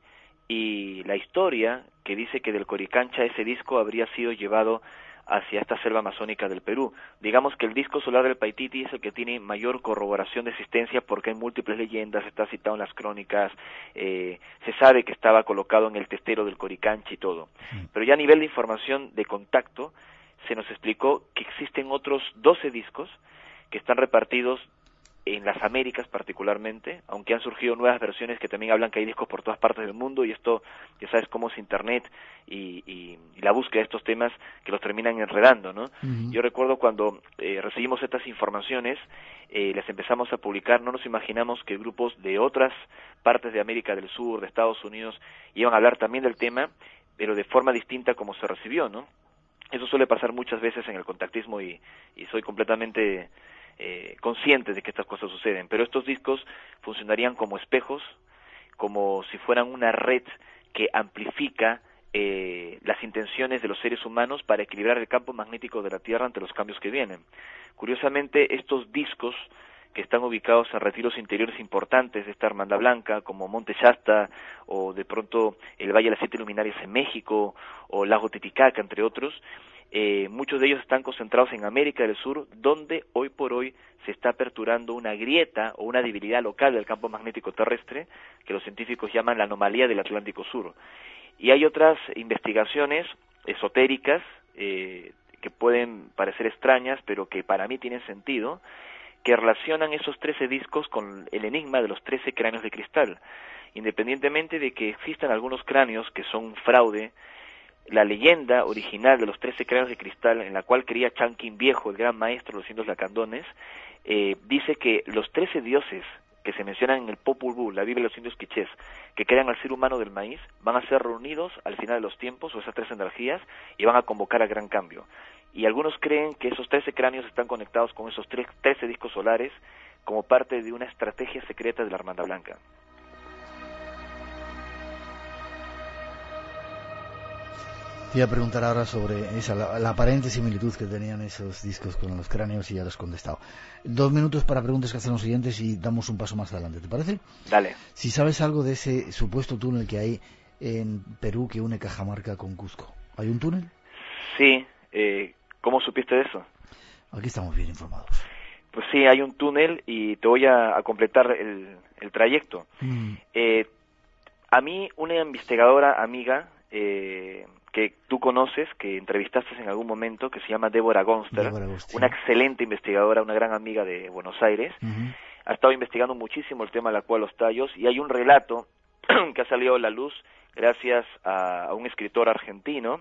y la historia que dice que del Coricancha ese disco habría sido llevado hacia esta selva amazónica del Perú. Digamos que el disco solar del Paititi es el que tiene mayor corroboración de existencia porque hay múltiples leyendas, está citado en las crónicas, eh, se sabe que estaba colocado en el testero del Coricancha y todo. Pero ya a nivel de información de contacto, se nos explicó que existen otros doce discos que están repartidos en las Américas particularmente, aunque han surgido nuevas versiones que también hablan que hay discos por todas partes del mundo, y esto, ya sabes cómo es Internet y, y, y la búsqueda de estos temas que los terminan enredando, ¿no? Uh-huh. Yo recuerdo cuando eh, recibimos estas informaciones, eh, las empezamos a publicar, no nos imaginamos que grupos de otras partes de América del Sur, de Estados Unidos, iban a hablar también del tema, pero de forma distinta como se recibió, ¿no? Eso suele pasar muchas veces en el contactismo y, y soy completamente eh, consciente de que estas cosas suceden, pero estos discos funcionarían como espejos, como si fueran una red que amplifica eh, las intenciones de los seres humanos para equilibrar el campo magnético de la Tierra ante los cambios que vienen. Curiosamente, estos discos que están ubicados en retiros interiores importantes de esta Hermandad Blanca, como Monte Shasta, o de pronto el Valle de las Siete Luminarias en México, o Lago Titicaca, entre otros, eh, muchos de ellos están concentrados en América del Sur, donde hoy por hoy se está aperturando una grieta o una debilidad local del campo magnético terrestre, que los científicos llaman la anomalía del Atlántico Sur. Y hay otras investigaciones esotéricas, eh, que pueden parecer extrañas, pero que para mí tienen sentido, que relacionan esos trece discos con el enigma de los trece cráneos de cristal. Independientemente de que existan algunos cráneos que son un fraude, la leyenda original de los trece cráneos de cristal, en la cual creía Chanquín Viejo, el gran maestro de los indios lacandones, eh, dice que los trece dioses que se mencionan en el Popol Vuh, la Biblia de los indios quichés, que crean al ser humano del maíz, van a ser reunidos al final de los tiempos, o esas tres energías, y van a convocar al gran cambio. y algunos creen que esos trece cráneos están conectados con esos trece discos solares como parte de una estrategia secreta de la Hermandad Blanca. Te iba a preguntar ahora sobre esa, la, la aparente similitud que tenían esos discos con los cráneos y ya lo has contestado. Dos minutos para preguntas que hacen los siguientes y damos un paso más adelante, ¿te parece? Dale. Si sabes algo de ese supuesto túnel que hay en Perú que une Cajamarca con Cusco. ¿Hay un túnel? Sí. Eh, ¿Cómo supiste de eso? Aquí estamos bien informados. Pues sí, hay un túnel y te voy a, a completar el, el trayecto. Mm. Eh, a mí, una investigadora amiga... Eh, que tú conoces, que entrevistaste en algún momento, que se llama Débora Gonster, Débora una excelente investigadora, una gran amiga de Buenos Aires, uh-huh. ha estado investigando muchísimo el tema de la Cueva de los Tallos, y hay un relato que ha salido a la luz gracias a, a un escritor argentino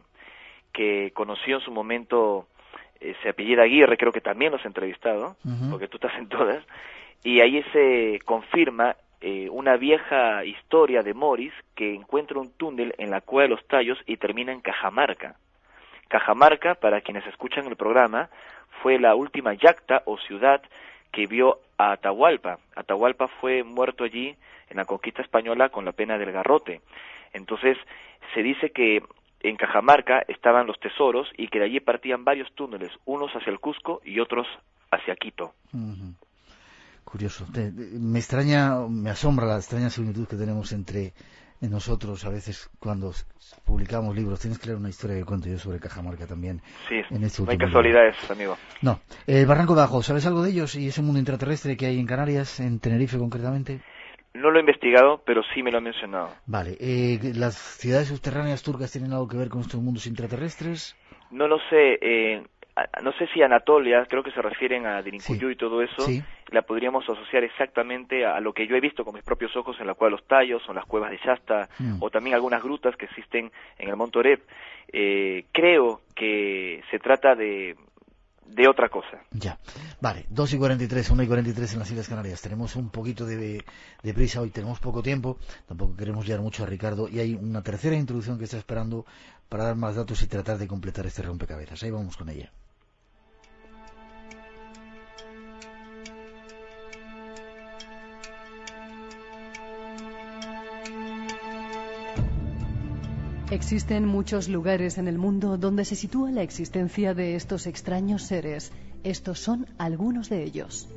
que conoció en su momento, eh, se apellida Aguirre, creo que también los he entrevistado, uh-huh. porque tú estás en todas, y ahí se confirma Eh, una vieja historia de Morris que encuentra un túnel en la Cueva de los Tallos y termina en Cajamarca. Cajamarca, para quienes escuchan el programa, fue la última yacta o ciudad que vio a Atahualpa. Atahualpa fue muerto allí en la conquista española con la pena del garrote. Entonces, se dice que en Cajamarca estaban los tesoros y que de allí partían varios túneles, unos hacia el Cusco y otros hacia Quito. Uh-huh. Curioso. Te, me extraña, me asombra la extraña similitud que tenemos entre nosotros a veces cuando publicamos libros. Tienes que leer una historia que cuento yo sobre Cajamarca también. Sí, en este no hay casualidades, libro. Amigo. No. El Barranco de Ajo, ¿sabes algo de ellos? ¿Y ese mundo intraterrestre que hay en Canarias, en Tenerife concretamente? No lo he investigado, pero sí me lo han mencionado. Vale. Eh, ¿Las ciudades subterráneas turcas tienen algo que ver con estos mundos intraterrestres? No lo sé. Eh... No sé si Anatolia, creo que se refieren a Dirincuyú sí, y todo eso, sí. la podríamos asociar exactamente a lo que yo he visto con mis propios ojos en la Cueva de los Tallos, o en las cuevas de Shasta, mm. o también algunas grutas que existen en el Monte Oreb. Eh, creo que se trata de, de otra cosa. Ya, vale, dos y cuarenta y tres, una y cuarenta y tres en las Islas Canarias. Tenemos un poquito de, de prisa hoy, tenemos poco tiempo, tampoco queremos liar mucho a Ricardo, y hay una tercera introducción que está esperando para dar más datos y tratar de completar este rompecabezas. Ahí vamos con ella. Existen muchos lugares en el mundo donde se sitúa la existencia de estos extraños seres. Estos son algunos de ellos.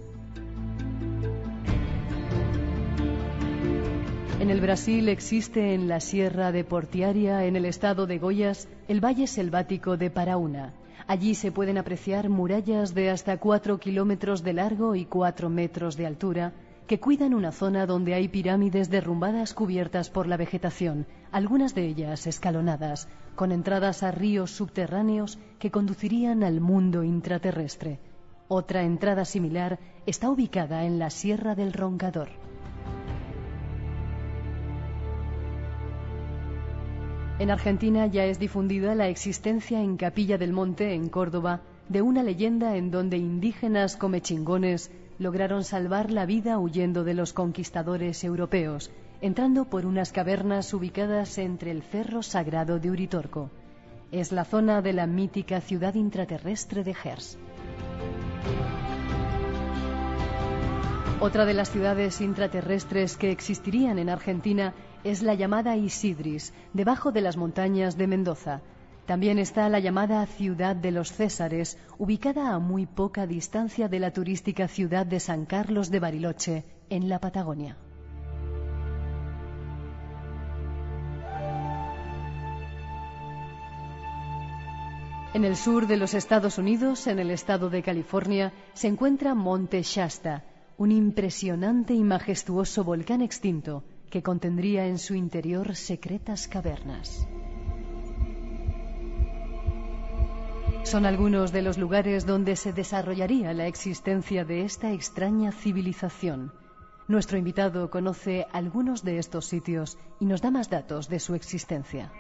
En el Brasil existe en la Sierra de Portiaria, en el estado de Goiás, el valle selvático de Paraúna. Allí se pueden apreciar murallas de hasta cuatro kilómetros de largo y cuatro metros de altura, que cuidan una zona donde hay pirámides derrumbadas cubiertas por la vegetación, algunas de ellas escalonadas, con entradas a ríos subterráneos que conducirían al mundo intraterrestre. Otra entrada similar está ubicada en la Sierra del Roncador. En Argentina ya es difundida la existencia en Capilla del Monte, en Córdoba, de una leyenda en donde indígenas comechingones lograron salvar la vida huyendo de los conquistadores europeos, entrando por unas cavernas ubicadas entre el Cerro Sagrado de Uritorco. Es la zona de la mítica ciudad intraterrestre de Gers. Otra de las ciudades intraterrestres que existirían en Argentina es la llamada Isidris, debajo de las montañas de Mendoza. También está la llamada Ciudad de los Césares, ubicada a muy poca distancia de la turística ciudad de San Carlos de Bariloche, en la Patagonia. En el sur de los Estados Unidos, en el estado de California, se encuentra Monte Shasta, un impresionante y majestuoso volcán extinto que contendría en su interior secretas cavernas. Son algunos de los lugares donde se desarrollaría la existencia de esta extraña civilización. Nuestro invitado conoce algunos de estos sitios y nos da más datos de su existencia.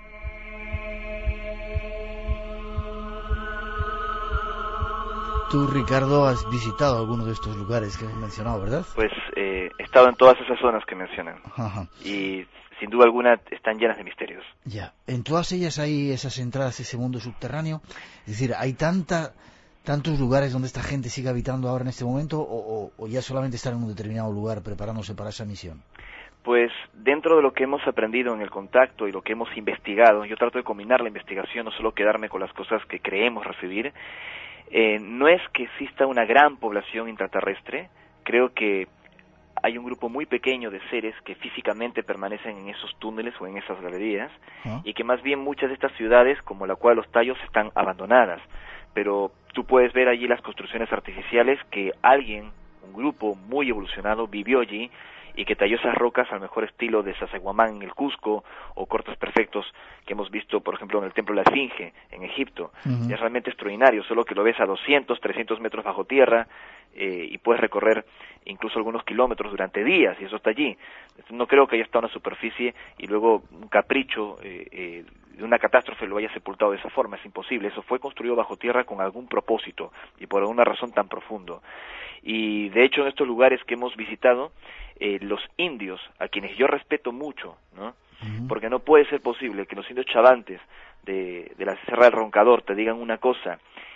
Tú, Ricardo, has visitado algunos de estos lugares que hemos mencionado, ¿verdad? Pues eh, he estado en todas esas zonas que mencionan. Ajá. Y sin duda alguna están llenas de misterios. Ya, en todas ellas hay esas entradas, ese mundo subterráneo, es decir, hay tanta, tantos lugares donde esta gente sigue habitando ahora en este momento, o, o, o ya solamente están en un determinado lugar preparándose para esa misión. Pues dentro de lo que hemos aprendido en el contacto y lo que hemos investigado, yo trato de combinar la investigación, no solo quedarme con las cosas que creemos recibir. Eh, no es que exista una gran población intraterrestre, creo que hay un grupo muy pequeño de seres que físicamente permanecen en esos túneles o en esas galerías, ¿ah? Y que más bien muchas de estas ciudades, como la Cueva de los Tallos, están abandonadas. Pero tú puedes ver allí las construcciones artificiales que alguien, un grupo muy evolucionado, vivió allí y que talló esas rocas al mejor estilo de Sacsayhuamán en el Cusco, o cortes perfectos que hemos visto, por ejemplo, en el Templo de la Esfinge, en Egipto. Uh-huh. Es realmente extraordinario, solo que lo ves a doscientos, trescientos metros bajo tierra, eh, y puedes recorrer incluso algunos kilómetros durante días, y eso está allí. No creo que haya estado en la superficie y luego un capricho eh, eh, de una catástrofe lo haya sepultado de esa forma, es imposible. Eso fue construido bajo tierra con algún propósito y por alguna razón tan profundo. Y de hecho en estos lugares que hemos visitado, eh, los indios, a quienes yo respeto mucho, ¿no? Uh-huh. Porque no puede ser posible que los indios chavantes de, de la Sierra del Roncador te digan una cosa,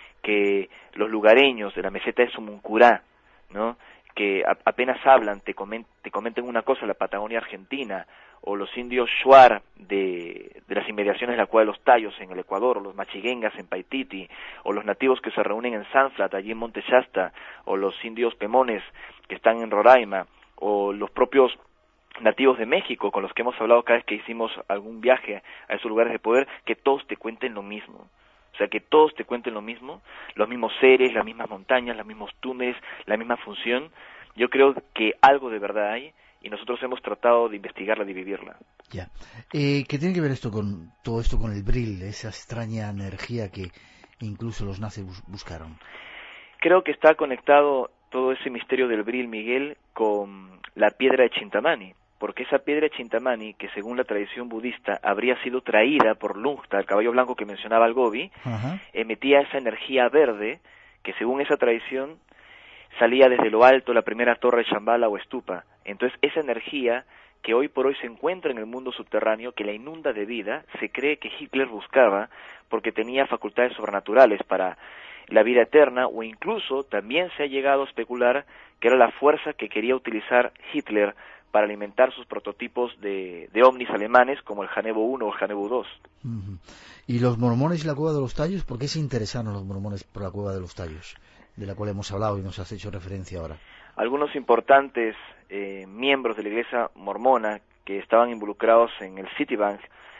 que los lugareños de la meseta de Sumuncurá, ¿no?, que a, apenas hablan, te, coment, te comenten una cosa, la Patagonia Argentina, o los indios Shuar de, de las inmediaciones de la Cueva de los Tallos en el Ecuador, o los machiguengas en Paititi, o los nativos que se reúnen en Sanflat, allí en Monte Shasta, o los indios pemones que están en Roraima, o los propios nativos de México con los que hemos hablado cada vez que hicimos algún viaje a esos lugares de poder, que todos te cuenten lo mismo. O sea, que todos te cuenten lo mismo, los mismos seres, las mismas montañas, los mismos túneles, la misma función. Yo creo que algo de verdad hay y nosotros hemos tratado de investigarla y de vivirla. Ya. Eh, ¿Qué tiene que ver esto con todo esto con el Bril, esa extraña energía que incluso los nazis bus- buscaron? Creo que está conectado todo ese misterio del Bril, Miguel, con la piedra de Chintamani. Porque esa piedra de Chintamani, que según la tradición budista habría sido traída por Lungta, el caballo blanco que mencionaba el Gobi, uh-huh. emitía esa energía verde que según esa tradición salía desde lo alto la primera torre de Shambhala o estupa. Entonces esa energía que hoy por hoy se encuentra en el mundo subterráneo, que la inunda de vida, se cree que Hitler buscaba porque tenía facultades sobrenaturales para la vida eterna, o incluso también se ha llegado a especular que era la fuerza que quería utilizar Hitler para alimentar sus prototipos de, de ovnis alemanes como el Hanebo uno o el Hanebo dos. Uh-huh. ¿Y los mormones y la Cueva de los Tallos? ¿Por qué se interesaron los mormones por la Cueva de los Tallos, de la cual hemos hablado y nos has hecho referencia ahora? Algunos importantes eh, miembros de la iglesia mormona que estaban involucrados en el Citibank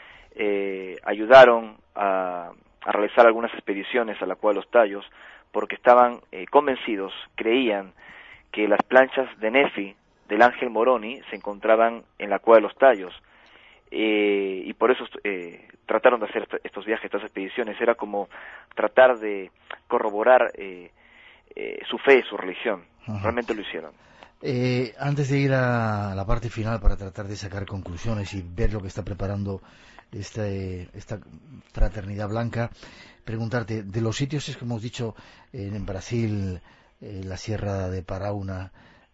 eh, ayudaron a, a realizar algunas expediciones a la Cueva de los Tallos porque estaban eh, convencidos, creían que las planchas de Nefi del Ángel Moroni se encontraban en la Cueva de los Tallos, eh, y por eso eh, trataron de hacer estos viajes, estas expediciones. Era como tratar de corroborar eh, eh, su fe, su religión. Ajá. Realmente lo hicieron. Eh, antes de ir a la parte final para tratar de sacar conclusiones y ver lo que está preparando esta, esta fraternidad blanca, preguntarte, de los sitios es que hemos dicho en Brasil, eh, la Sierra de Paraúna,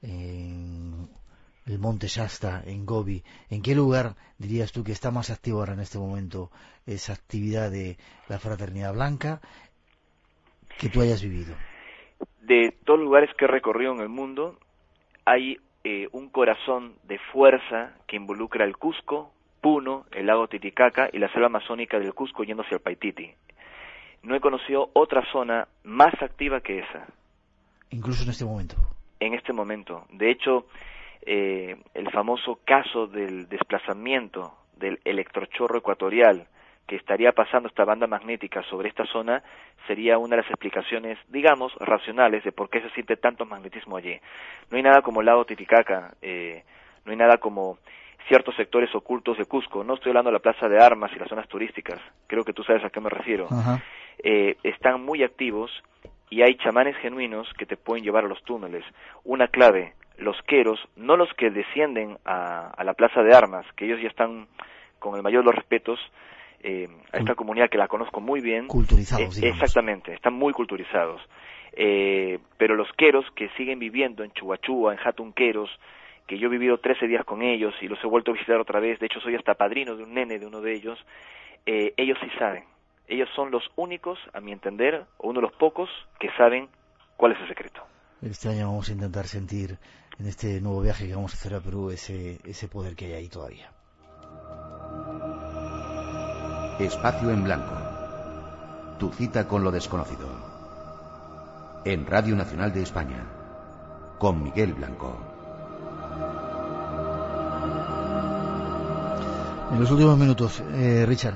en el Monte Shasta, en Gobi, ¿en qué lugar dirías tú que está más activo ahora en este momento esa actividad de la Fraternidad Blanca que tú hayas vivido? De todos los lugares que he recorrido en el mundo, hay eh, un corazón de fuerza que involucra el Cusco, Puno, el lago Titicaca y la selva amazónica del Cusco yendo hacia el Paititi. No he conocido otra zona más activa que esa. Incluso en este momento. En este momento. De hecho, eh, el famoso caso del desplazamiento del electrochorro ecuatorial que estaría pasando esta banda magnética sobre esta zona sería una de las explicaciones, digamos, racionales de por qué se siente tanto magnetismo allí. No hay nada como el lago Titicaca, eh, no hay nada como ciertos sectores ocultos de Cusco. No estoy hablando de la Plaza de Armas y las zonas turísticas, creo que tú sabes a qué me refiero. Uh-huh. Eh, están muy activos y hay chamanes genuinos que te pueden llevar a los túneles. Una clave, los queros, no los que descienden a, a la Plaza de Armas, que ellos ya están con el mayor de los respetos, eh, a esta comunidad que la conozco muy bien. Culturizados, eh, digamos. Exactamente, están muy culturizados. Eh, pero los queros que siguen viviendo en Chuachua, en Hatunqueros, que yo he vivido trece días con ellos y los he vuelto a visitar otra vez, de hecho soy hasta padrino de un nene de uno de ellos, eh, ellos sí saben, ellos son los únicos, a mi entender, o uno de los pocos que saben cuál es el secreto. Este año vamos a intentar sentir en este nuevo viaje que vamos a hacer a Perú ese, ese poder que hay ahí todavía. Espacio en Blanco. Tu cita con lo desconocido. En Radio Nacional de España. Con Miguel Blanco. En los últimos minutos, eh, Richard,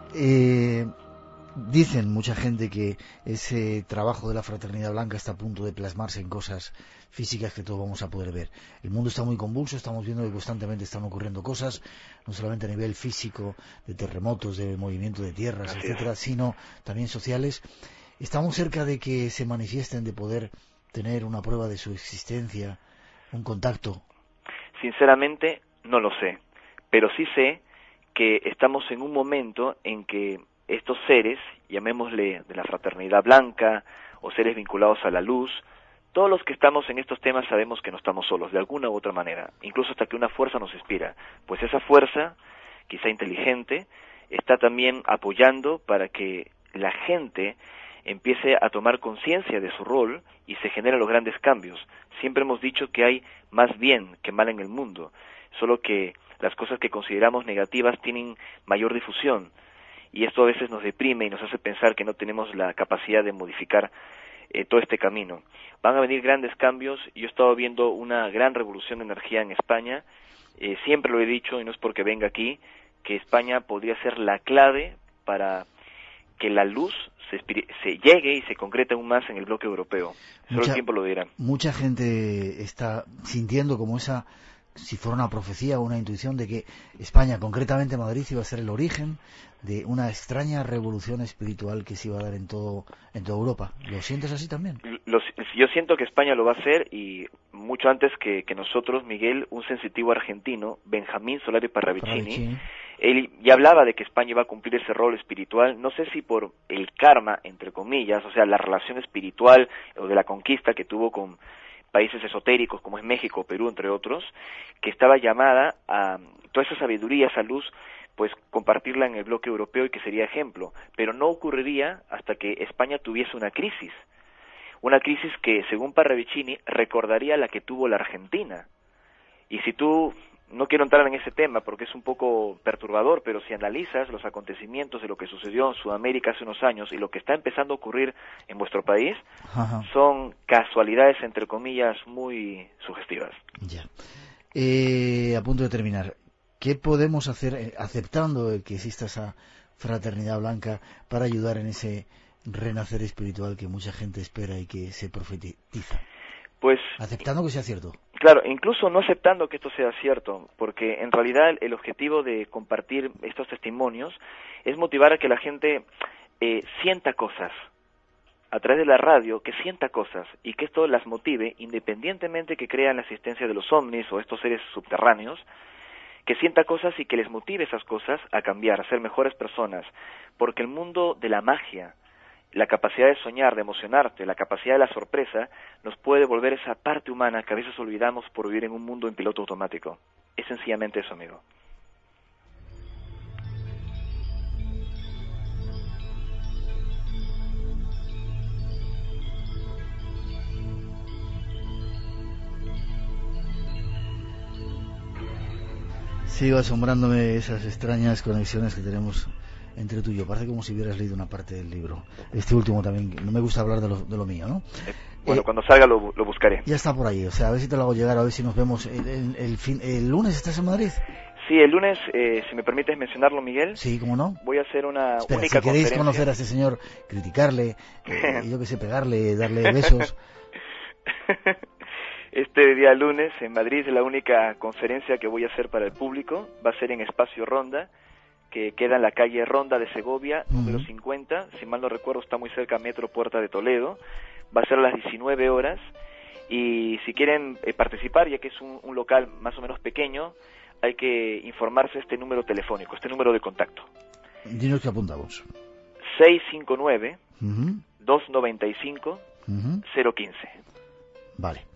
eh, dicen mucha gente que ese trabajo de la Fraternidad Blanca está a punto de plasmarse en cosas físicas que todos vamos a poder ver. El mundo está muy convulso, estamos viendo que constantemente están ocurriendo cosas, no solamente a nivel físico, de terremotos, de movimiento de tierras, etcétera, sino también sociales. Estamos cerca de que se manifiesten, de poder tener una prueba de su existencia, un contacto. Sinceramente, no lo sé, pero sí sé que estamos en un momento en que estos seres, llamémosle de la Fraternidad Blanca, o seres vinculados a la luz, todos los que estamos en estos temas sabemos que no estamos solos, de alguna u otra manera, incluso hasta que una fuerza nos inspira, pues esa fuerza, quizá inteligente, está también apoyando para que la gente empiece a tomar conciencia de su rol y se generen los grandes cambios. Siempre hemos dicho que hay más bien que mal en el mundo, solo que las cosas que consideramos negativas tienen mayor difusión, y esto a veces nos deprime y nos hace pensar que no tenemos la capacidad de modificar eh, todo este camino. Van a venir grandes cambios. Yo he estado viendo una gran revolución de energía en España, eh, siempre lo he dicho y no es porque venga aquí, que España podría ser la clave para que la luz se, se llegue y se concrete aún más en el bloque europeo. Solo mucha, el tiempo lo dirá. Mucha gente está sintiendo como esa, si fuera una profecía o una intuición, de que España, concretamente Madrid, iba a ser el origen de una extraña revolución espiritual que se iba a dar en todo en toda Europa. ¿Lo sientes así también? Los, yo siento que España lo va a hacer, y mucho antes que, que nosotros, Miguel, un sensitivo argentino, Benjamín Solari Parravicini, Parravicini, él ya hablaba de que España iba a cumplir ese rol espiritual, no sé si por el karma, entre comillas, o sea, la relación espiritual o de la conquista que tuvo con países esotéricos como es México, Perú, entre otros, que estaba llamada a toda esa sabiduría, esa luz, pues compartirla en el bloque europeo y que sería ejemplo, pero no ocurriría hasta que España tuviese una crisis, una crisis que, según Parravicini, recordaría la que tuvo la Argentina. Y si tú, no quiero entrar en ese tema porque es un poco perturbador, pero si analizas los acontecimientos de lo que sucedió en Sudamérica hace unos años y lo que está empezando a ocurrir en vuestro país, ajá, son casualidades, entre comillas, muy sugestivas. Ya. Eh, a punto de terminar, ¿qué podemos hacer, eh, aceptando que exista esa fraternidad blanca, para ayudar en ese renacer espiritual que mucha gente espera y que se profetiza? Pues, aceptando que sea cierto. Claro, incluso no aceptando que esto sea cierto, porque en realidad el objetivo de compartir estos testimonios es motivar a que la gente eh, sienta cosas a través de la radio, que sienta cosas y que esto las motive, independientemente que crean la existencia de los ovnis o estos seres subterráneos, que sienta cosas y que les motive esas cosas a cambiar, a ser mejores personas, porque el mundo de la magia, la capacidad de soñar, de emocionarte, la capacidad de la sorpresa, nos puede devolver esa parte humana que a veces olvidamos por vivir en un mundo en piloto automático. Es sencillamente eso, amigo. Sigo asombrándome esas extrañas conexiones que tenemos entre tú y yo. Parece como si hubieras leído una parte del libro. Este último también, no me gusta hablar de lo, de lo mío, ¿no? Eh, bueno, eh, cuando salga lo, lo buscaré. Ya está por ahí, o sea, a ver si te lo hago llegar, a ver si nos vemos el, el, el, fin, el lunes. ¿Estás en Madrid? Sí, el lunes, eh, si me permites mencionarlo, Miguel. Sí, ¿cómo no? Voy a hacer una Espera, única si queréis conferencia. Conocer a este señor, criticarle, eh, yo que sé, pegarle, darle besos. Este día lunes en Madrid, la única conferencia que voy a hacer para el público va a ser en Espacio Ronda, que queda en la calle Ronda de Segovia, uh-huh. número cincuenta, si mal no recuerdo está muy cerca Metro Puerta de Toledo. Va a ser a las diecinueve horas, y si quieren eh, participar, ya que es un, un local más o menos pequeño, hay que informarse este número telefónico, este número de contacto. Dinos que apuntamos. seis cinco nueve, uh-huh. dos nueve cinco, uh-huh. cero uno cinco. Vale.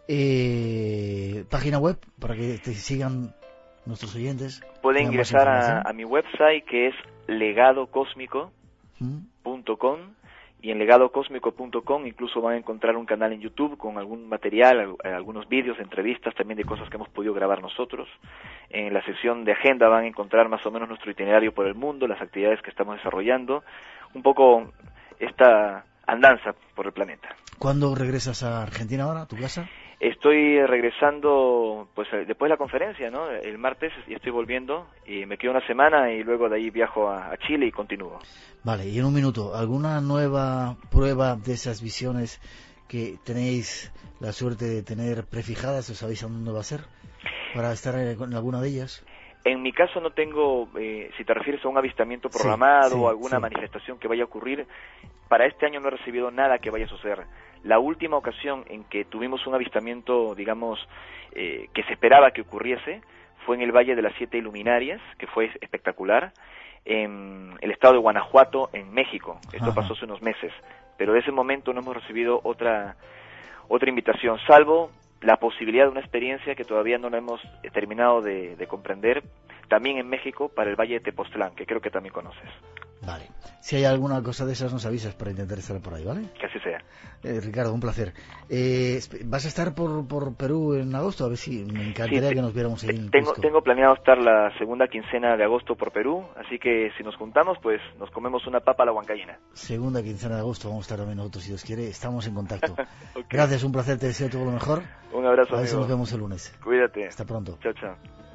Eh, página web para que te sigan nuestros oyentes. Pueden ingresar a, a mi website, que es legado cósmico punto com, y en legado cósmico punto com incluso van a encontrar un canal en YouTube con algún material, algunos vídeos, entrevistas también de cosas que hemos podido grabar nosotros. En la sección de agenda van a encontrar más o menos nuestro itinerario por el mundo, las actividades que estamos desarrollando, un poco esta andanza por el planeta. ¿Cuándo regresas a Argentina ahora, a tu casa? Estoy regresando, pues después de la conferencia, ¿no? El martes, y estoy volviendo, y me quedo una semana, y luego de ahí viajo a, a Chile y continúo. Vale, y en un minuto, ¿alguna nueva prueba de esas visiones que tenéis la suerte de tener prefijadas? ¿O sabéis a dónde va a ser? ¿Para estar en alguna de ellas? En mi caso no tengo, eh, si te refieres a un avistamiento programado, sí, sí, o alguna sí. manifestación que vaya a ocurrir, para este año no he recibido nada que vaya a suceder. La última ocasión en que tuvimos un avistamiento, digamos, eh, que se esperaba que ocurriese, fue en el Valle de las Siete Luminarias, que fue espectacular, en el estado de Guanajuato, en México. Esto Ajá. pasó hace unos meses, pero de ese momento no hemos recibido otra, otra invitación, salvo la posibilidad de una experiencia que todavía no la hemos terminado de, de comprender, también en México, para el Valle de Tepoztlán, que creo que también conoces. Vale. Si hay alguna cosa de esas, nos avisas para intentar estar por ahí, ¿vale? Que así sea. Eh, Ricardo, un placer. Eh, ¿Vas a estar por, por Perú en agosto? A ver si me encantaría sí, te, que nos viéramos ahí en tengo, tengo planeado estar la segunda quincena de agosto por Perú, así que si nos juntamos, pues nos comemos una papa a la huancaína. Segunda quincena de agosto, vamos a estar también nosotros, si Dios quiere. Estamos en contacto. Okay. Gracias, un placer, te deseo todo lo mejor. Un abrazo, a ver amigo. si nos vemos el lunes. Cuídate. Hasta pronto. Chao, chao.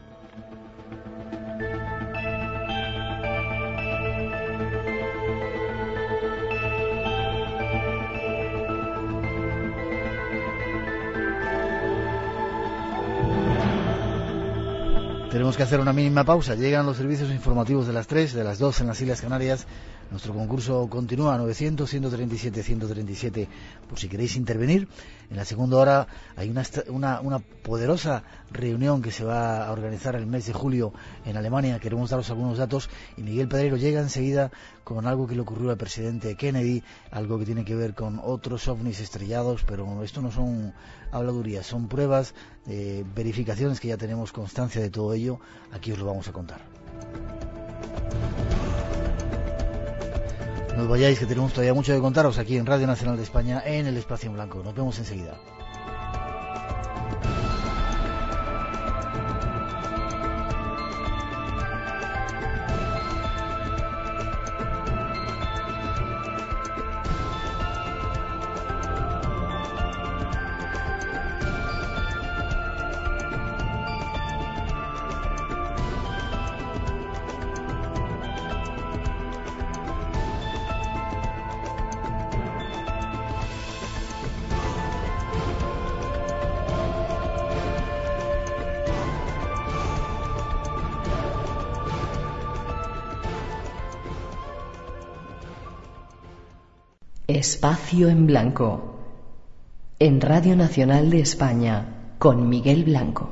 Tenemos que hacer una mínima pausa. Llegan los servicios informativos de las tres, de las dos en las Islas Canarias. Nuestro concurso continúa, novecientos, ciento treinta y siete, ciento treinta y siete, por si queréis intervenir. En la segunda hora hay una, una, una poderosa reunión que se va a organizar el mes de julio en Alemania. Queremos daros algunos datos y Miguel Pedrero llega enseguida con algo que le ocurrió al presidente Kennedy, algo que tiene que ver con otros ovnis estrellados, pero esto no son habladurías, son pruebas, eh, verificaciones que ya tenemos constancia de todo ello. Aquí os lo vamos a contar. No os vayáis, que tenemos todavía mucho que contaros aquí en Radio Nacional de España, en el Espacio en Blanco. Nos vemos enseguida. Espacio en Blanco, en Radio Nacional de España, con Miguel Blanco.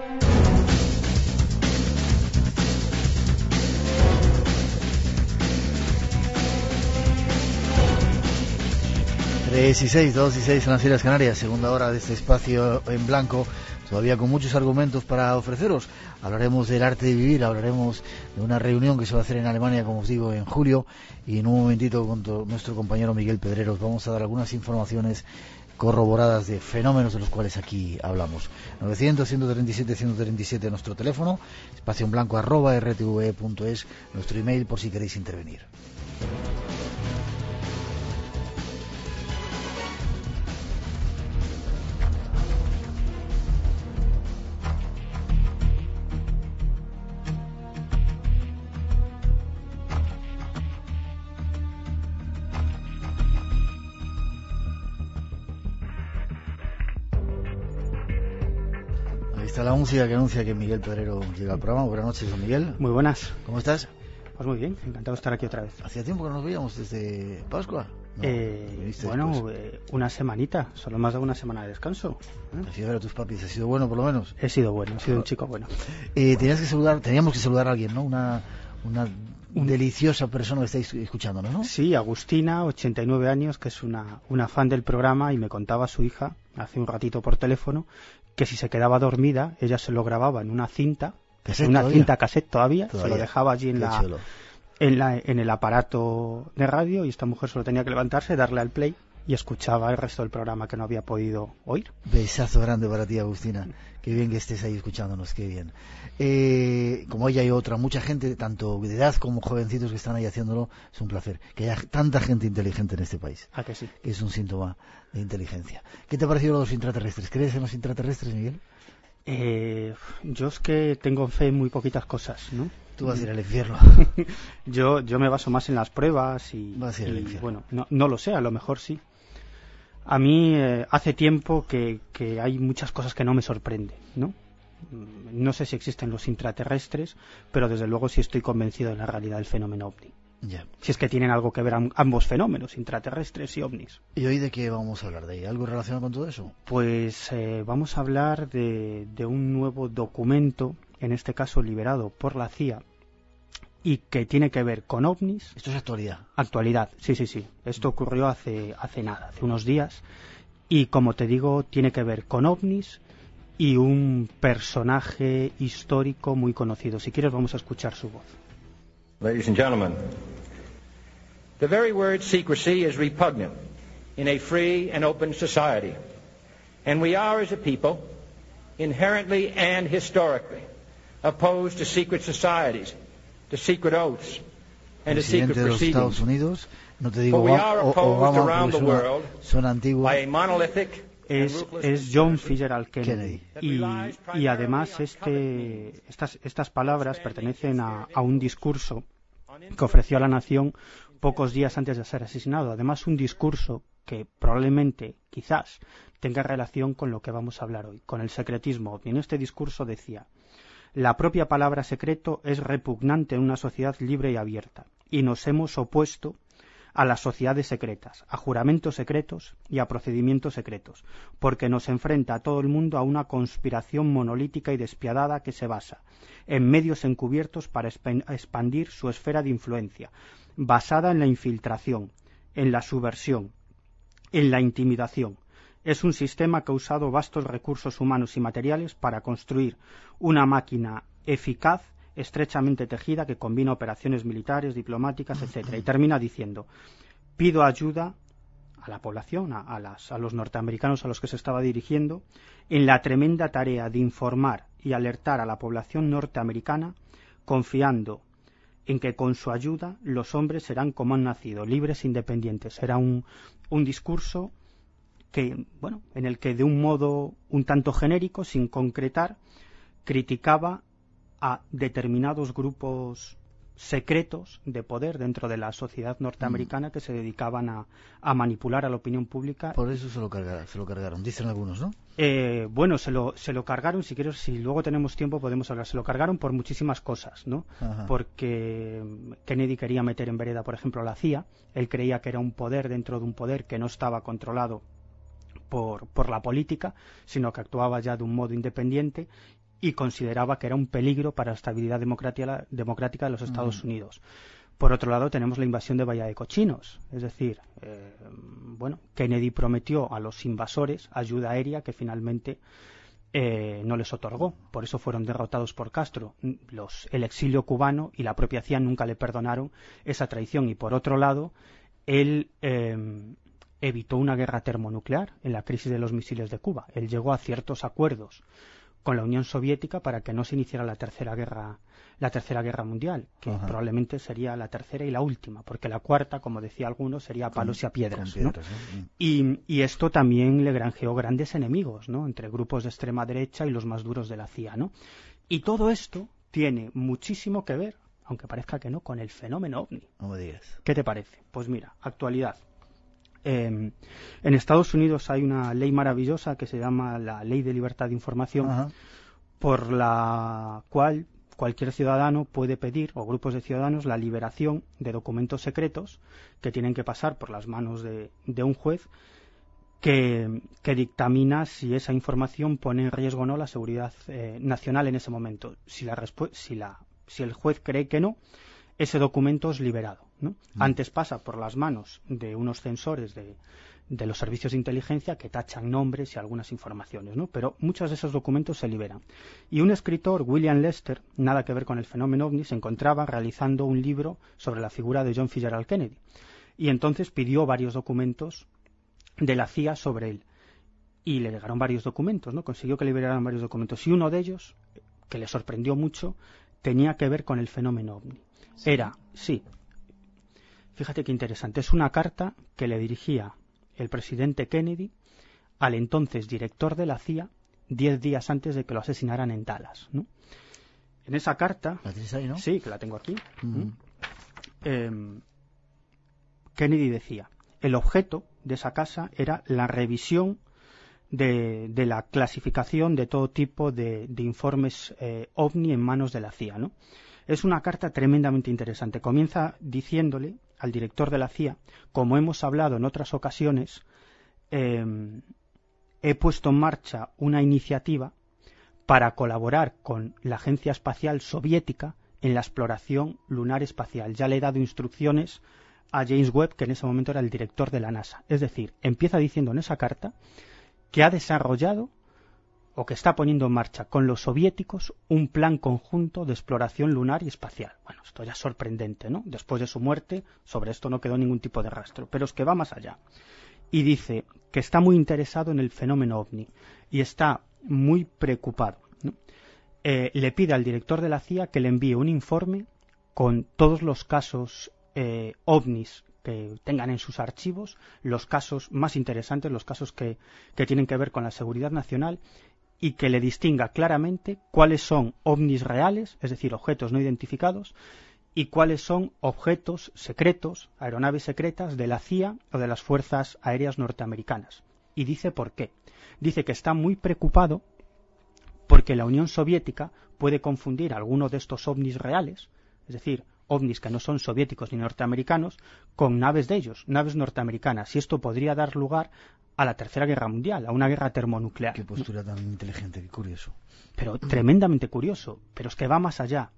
tres y seis, dos y seis en las Islas Canarias, segunda hora de este Espacio en Blanco, todavía con muchos argumentos para ofreceros. Hablaremos del arte de vivir, hablaremos de una reunión que se va a hacer en Alemania, como os digo, en julio, y en un momentito con nuestro compañero Miguel Pedrero os vamos a dar algunas informaciones corroboradas de fenómenos de los cuales aquí hablamos. novecientos, ciento treinta y siete, ciento treinta y siete nuestro teléfono, espacio en blanco arroba r t v e punto es nuestro email por si queréis intervenir. Está la música que anuncia que Miguel Pedrero llega al programa. Buenas noches, don Miguel. Muy buenas. ¿Cómo estás? Pues muy bien, encantado de estar aquí otra vez. ¿Hacía tiempo que no nos veíamos desde Pascua? No, eh, bueno, eh, una semanita, solo más de una semana de descanso. ¿Eh? ¿Has ido a ver a tus papis? ¿Has sido bueno por lo menos? He sido bueno, he sido un chico bueno. Eh, tenías que saludar, teníamos que saludar a alguien, ¿no? Una, una un... deliciosa persona que estáis escuchándonos, ¿no? Sí, Agustina, ochenta y nueve años, que es una, una fan del programa y me contaba su hija hace un ratito por teléfono, que si se quedaba dormida, ella se lo grababa en una cinta, en una todavía? cinta cassette todavía, todavía, se lo dejaba allí en la, en la en el aparato de radio, y esta mujer solo tenía que levantarse, darle al play y escuchaba el resto del programa que no había podido oír. Besazo grande para ti, Agustina. Qué bien que estés ahí escuchándonos, qué bien. Eh, como ella y otra, mucha gente, tanto de edad como jovencitos que están ahí haciéndolo, es un placer. Que haya tanta gente inteligente en este país. ¿A que sí? Que es un síntoma de inteligencia. ¿Qué te ha parecido los intraterrestres? ¿Crees en los intraterrestres, Miguel? Eh, yo es que tengo fe en muy poquitas cosas, ¿no? Tú vas a ir al infierno. yo, yo me baso más en las pruebas y, vas a ir al y infierno. bueno, no, no lo sé, a lo mejor sí. A mí eh, hace tiempo que, que hay muchas cosas que no me sorprenden, ¿no? No sé si existen los intraterrestres, pero desde luego sí estoy convencido de la realidad del fenómeno ovni. Ya. Si es que tienen algo que ver ambos fenómenos, intraterrestres y ovnis. ¿Y hoy de qué vamos a hablar? ¿De algo relacionado con todo eso? Pues eh, vamos a hablar de, de un nuevo documento, en este caso liberado por la C I A, y que tiene que ver con ovnis. Esto es actualidad. Actualidad, sí, sí, sí. Esto ocurrió hace, hace nada, hace unos días. Y como te digo, tiene que ver con ovnis y un personaje histórico muy conocido. Si quieres, vamos a escuchar su voz. Ladies and gentlemen, the very word secrecy is repugnant in a free and open society. And we are, as a people, inherently and historically opposed to secret societies, to secret oaths, and to secret Presidente de los Estados proceedings. Unidos, no te digo For we are Obama, opposed Obama around the porque world suena, suena antiguo. by a monolithic Es, es John Fitzgerald Kennedy, y, y además este, estas, estas palabras pertenecen a, a un discurso que ofreció a la nación pocos días antes de ser asesinado. Además, un discurso que probablemente, quizás, tenga relación con lo que vamos a hablar hoy, con el secretismo. Y en este discurso decía: la propia palabra secreto es repugnante en una sociedad libre y abierta, y nos hemos opuesto a las sociedades secretas, a juramentos secretos y a procedimientos secretos, porque nos enfrenta a todo el mundo a una conspiración monolítica y despiadada que se basa en medios encubiertos para expandir su esfera de influencia, basada en la infiltración, en la subversión, en la intimidación. Es un sistema que ha usado vastos recursos humanos y materiales para construir una máquina eficaz, estrechamente tejida, que combina operaciones militares, diplomáticas, etcétera. Y termina diciendo: pido ayuda a la población, a, a, las, a los norteamericanos a los que se estaba dirigiendo, en la tremenda tarea de informar y alertar a la población norteamericana, confiando en que con su ayuda los hombres serán como han nacido, libres e independientes. Era un, un discurso que, bueno, en el que de un modo un tanto genérico, sin concretar, criticaba a determinados grupos secretos de poder dentro de la sociedad norteamericana mm. que se dedicaban a, a manipular a la opinión pública. Por eso se lo cargaron, se lo cargaron, dicen algunos, ¿no? Eh, bueno, se lo, se lo cargaron, si quieres, si luego tenemos tiempo podemos hablar, se lo cargaron por muchísimas cosas, ¿no? Ajá. Porque Kennedy quería meter en vereda, por ejemplo, a la C I A, él creía que era un poder dentro de un poder que no estaba controlado por, por la política, sino que actuaba ya de un modo independiente, y consideraba que era un peligro para la estabilidad democrática de los Estados uh-huh. Unidos. Por otro lado, tenemos la invasión de Bahía de Cochinos, es decir, eh, bueno, Kennedy prometió a los invasores ayuda aérea que finalmente eh, no les otorgó, por eso fueron derrotados por Castro. Los, el exilio cubano y la propia C I A nunca le perdonaron esa traición, y por otro lado, él eh, evitó una guerra termonuclear en la crisis de los misiles de Cuba. Él llegó a ciertos acuerdos con la Unión Soviética para que no se iniciara la tercera guerra la tercera guerra mundial, que Ajá. probablemente sería la tercera y la última, porque la cuarta, como decía algunos, sería a palos con, y a piedras, piedras ¿no? ¿no? Y, y esto también le granjeó grandes enemigos, ¿no? Entre grupos de extrema derecha y los más duros de la C I A, ¿no? Y todo esto tiene muchísimo que ver, aunque parezca que no, con el fenómeno ovni. No me digas. ¿Qué te parece? Pues mira, actualidad. Eh, en Estados Unidos hay una ley maravillosa que se llama la Ley de Libertad de Información, Ajá. por la cual cualquier ciudadano puede pedir, o grupos de ciudadanos, la liberación de documentos secretos que tienen que pasar por las manos de, de un juez que, que dictamina si esa información pone en riesgo o no la seguridad eh, nacional en ese momento. Si, la respu- si, la, si el juez cree que no, ese documento es liberado, ¿no? Mm. Antes pasa por las manos de unos censores de, de los servicios de inteligencia que tachan nombres y algunas informaciones, ¿no? Pero muchos de esos documentos se liberan. Y un escritor, William Lester, nada que ver con el fenómeno ovni, se encontraba realizando un libro sobre la figura de John Fitzgerald Kennedy. Y entonces pidió varios documentos de la C I A sobre él. Y le llegaron varios documentos, ¿no? Consiguió que liberaran varios documentos. Y uno de ellos, que le sorprendió mucho, tenía que ver con el fenómeno ovni. ¿Sí? Era, sí, fíjate qué interesante, es una carta que le dirigía el presidente Kennedy al entonces director de la C I A diez días antes de que lo asesinaran en Dallas, ¿no? En esa carta... ¿La tienes ahí, no? Sí, que la tengo aquí. Uh-huh. eh, Kennedy decía, el objeto de esa casa era la revisión de, de la clasificación de todo tipo de, de informes eh, ovni en manos de la C I A, ¿no? Es una carta tremendamente interesante. Comienza diciéndole al director de la C I A, como hemos hablado en otras ocasiones, eh, he puesto en marcha una iniciativa para colaborar con la Agencia Espacial Soviética en la exploración lunar espacial. Ya le he dado instrucciones a James Webb, que en ese momento era el director de la NASA. Es decir, empieza diciendo en esa carta que ha desarrollado o que está poniendo en marcha con los soviéticos un plan conjunto de exploración lunar y espacial. Bueno, esto ya es sorprendente, ¿no? Después de su muerte, sobre esto no quedó ningún tipo de rastro, pero es que va más allá. Y dice que está muy interesado en el fenómeno ovni y está muy preocupado, ¿no? Eh, le pide al director de la C I A que le envíe un informe con todos los casos eh, ovnis que tengan en sus archivos, los casos más interesantes, los casos que, que tienen que ver con la seguridad nacional, y que le distinga claramente cuáles son ovnis reales, es decir, objetos no identificados, y cuáles son objetos secretos, aeronaves secretas de la C I A o de las Fuerzas Aéreas Norteamericanas. Y dice por qué. Dice que está muy preocupado porque la Unión Soviética puede confundir alguno de estos ovnis reales, es decir, ovnis que no son soviéticos ni norteamericanos, con naves de ellos, naves norteamericanas, y esto podría dar lugar a la Tercera Guerra Mundial, a una guerra termonuclear. Qué postura tan inteligente, qué curioso. Pero tremendamente curioso, pero es que va más allá.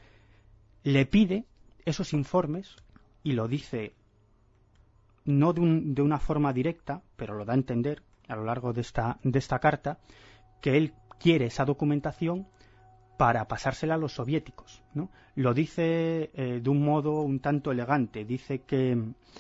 Le pide esos informes, y lo dice no de, un, de una forma directa, pero lo da a entender a lo largo de esta, de esta carta, que él quiere esa documentación para pasársela a los soviéticos, ¿no? Lo dice eh, de un modo un tanto elegante, dice que,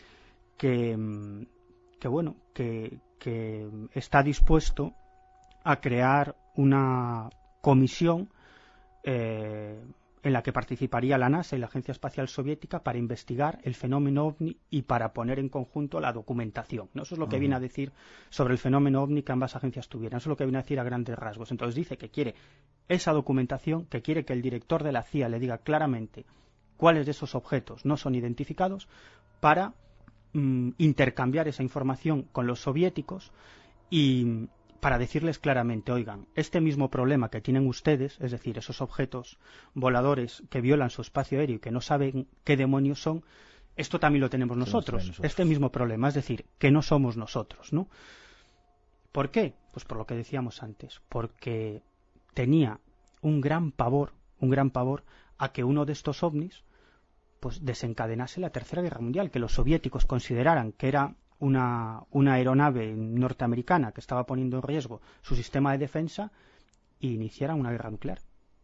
que, que bueno, que, que está dispuesto a crear una comisión eh, en la que participaría la NASA y la Agencia Espacial Soviética para investigar el fenómeno ovni y para poner en conjunto la documentación, ¿no? Eso es lo que uh-huh. viene a decir sobre el fenómeno ovni que ambas agencias tuvieran. Eso es lo que viene a decir a grandes rasgos. Entonces dice que quiere esa documentación, que quiere que el director de la C I A le diga claramente cuáles de esos objetos no son identificados para mm, intercambiar esa información con los soviéticos y para decirles claramente, oigan, este mismo problema que tienen ustedes, es decir, esos objetos voladores que violan su espacio aéreo y que no saben qué demonios son, esto también lo tenemos nosotros, nosotros, este mismo problema, es decir, que no somos nosotros, ¿no? ¿Por qué? Pues por lo que decíamos antes, porque tenía un gran pavor, un gran pavor a que uno de estos ovnis pues desencadenase la Tercera Guerra Mundial, que los soviéticos consideraran que era una, una aeronave norteamericana que estaba poniendo en riesgo su sistema de defensa e iniciaran una guerra nuclear.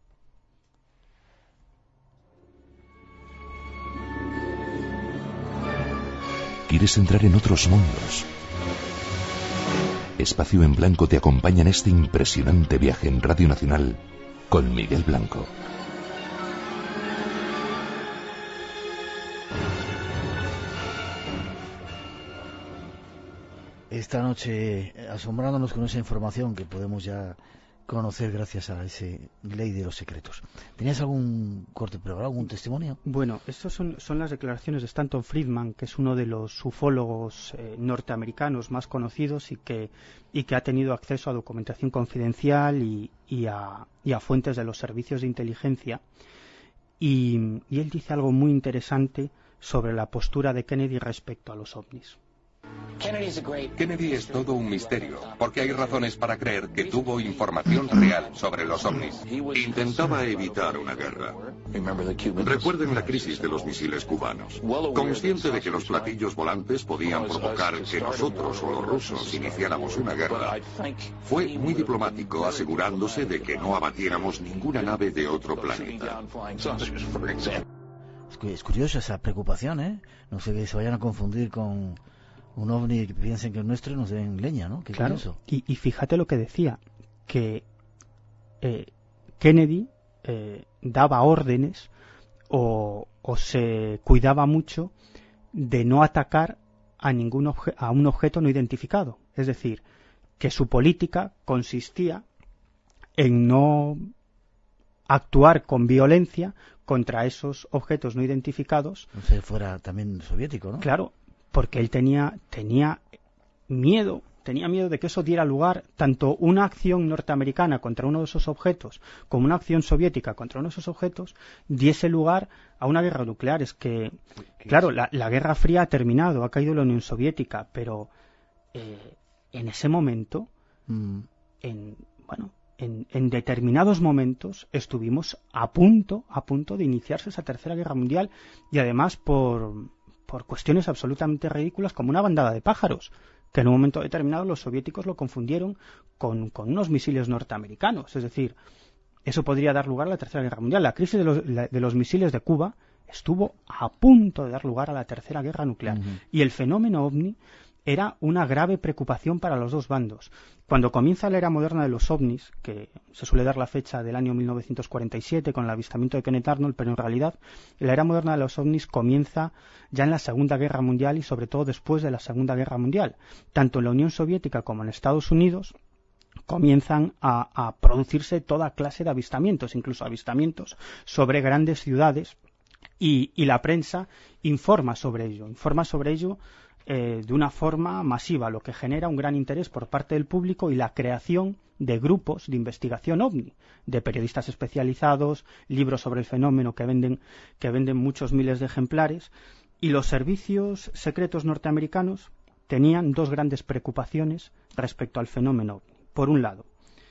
¿Quieres entrar en otros mundos? Espacio en Blanco te acompaña en este impresionante viaje en Radio Nacional con Miguel Blanco. Esta noche asombrándonos con esa información que podemos ya conocer gracias a ese ley de los secretos. ¿Tenías algún corte preparado, algún testimonio? Bueno, estas son, son las declaraciones de Stanton Friedman, que es uno de los ufólogos eh, norteamericanos más conocidos y que, y que ha tenido acceso a documentación confidencial y, y, a, y a fuentes de los servicios de inteligencia. Y, y él dice algo muy interesante sobre la postura de Kennedy respecto a los ovnis. Kennedy es todo un misterio, porque hay razones para creer que tuvo información real sobre los ovnis. Intentaba evitar una guerra. Recuerden la crisis de los misiles cubanos. Consciente de que los platillos volantes podían provocar que nosotros o los rusos iniciáramos una guerra, fue muy diplomático asegurándose de que no abatiéramos ninguna nave de otro planeta. Es curiosa esa preocupación, ¿eh? No sé que se vayan a confundir con un ovni que piensen que es nuestro y nos den leña, ¿no? Qué claro, curioso. Y, y fíjate lo que decía, que eh, Kennedy eh, daba órdenes o, o se cuidaba mucho de no atacar a, ningún obje- a un objeto no identificado. Es decir, que su política consistía en no actuar con violencia contra esos objetos no identificados. No sé, fuera también soviético, ¿no? Claro, porque él tenía, tenía miedo, tenía miedo de que eso diera lugar, tanto una acción norteamericana contra uno de esos objetos, como una acción soviética contra uno de esos objetos, diese lugar a una guerra nuclear. Es que, claro, la, la Guerra Fría ha terminado, ha caído la Unión Soviética, pero eh, en ese momento, mm. en, bueno, En, en determinados momentos estuvimos a punto, a punto de iniciarse esa tercera guerra mundial, y además por, por cuestiones absolutamente ridículas, como una bandada de pájaros, que en un momento determinado los soviéticos lo confundieron con, con unos misiles norteamericanos. Es decir, eso podría dar lugar a la tercera guerra mundial. La crisis de los, la, de los misiles de Cuba estuvo a punto de dar lugar a la tercera guerra nuclear. Uh-huh. Y el fenómeno ovni era una grave preocupación para los dos bandos. Cuando comienza la era moderna de los ovnis, que se suele dar la fecha del año mil novecientos cuarenta y siete con el avistamiento de Kenneth Arnold, pero en realidad la era moderna de los ovnis comienza ya en la Segunda Guerra Mundial y sobre todo después de la Segunda Guerra Mundial. Tanto en la Unión Soviética como en Estados Unidos comienzan a, a producirse toda clase de avistamientos, incluso avistamientos sobre grandes ciudades, y, y la prensa informa sobre ello, informa sobre ello Eh, de una forma masiva, lo que genera un gran interés por parte del público y la creación de grupos de investigación ovni, de periodistas especializados, libros sobre el fenómeno que venden, que venden muchos miles de ejemplares. Y los servicios secretos norteamericanos tenían dos grandes preocupaciones respecto al fenómeno ovni. Por un lado,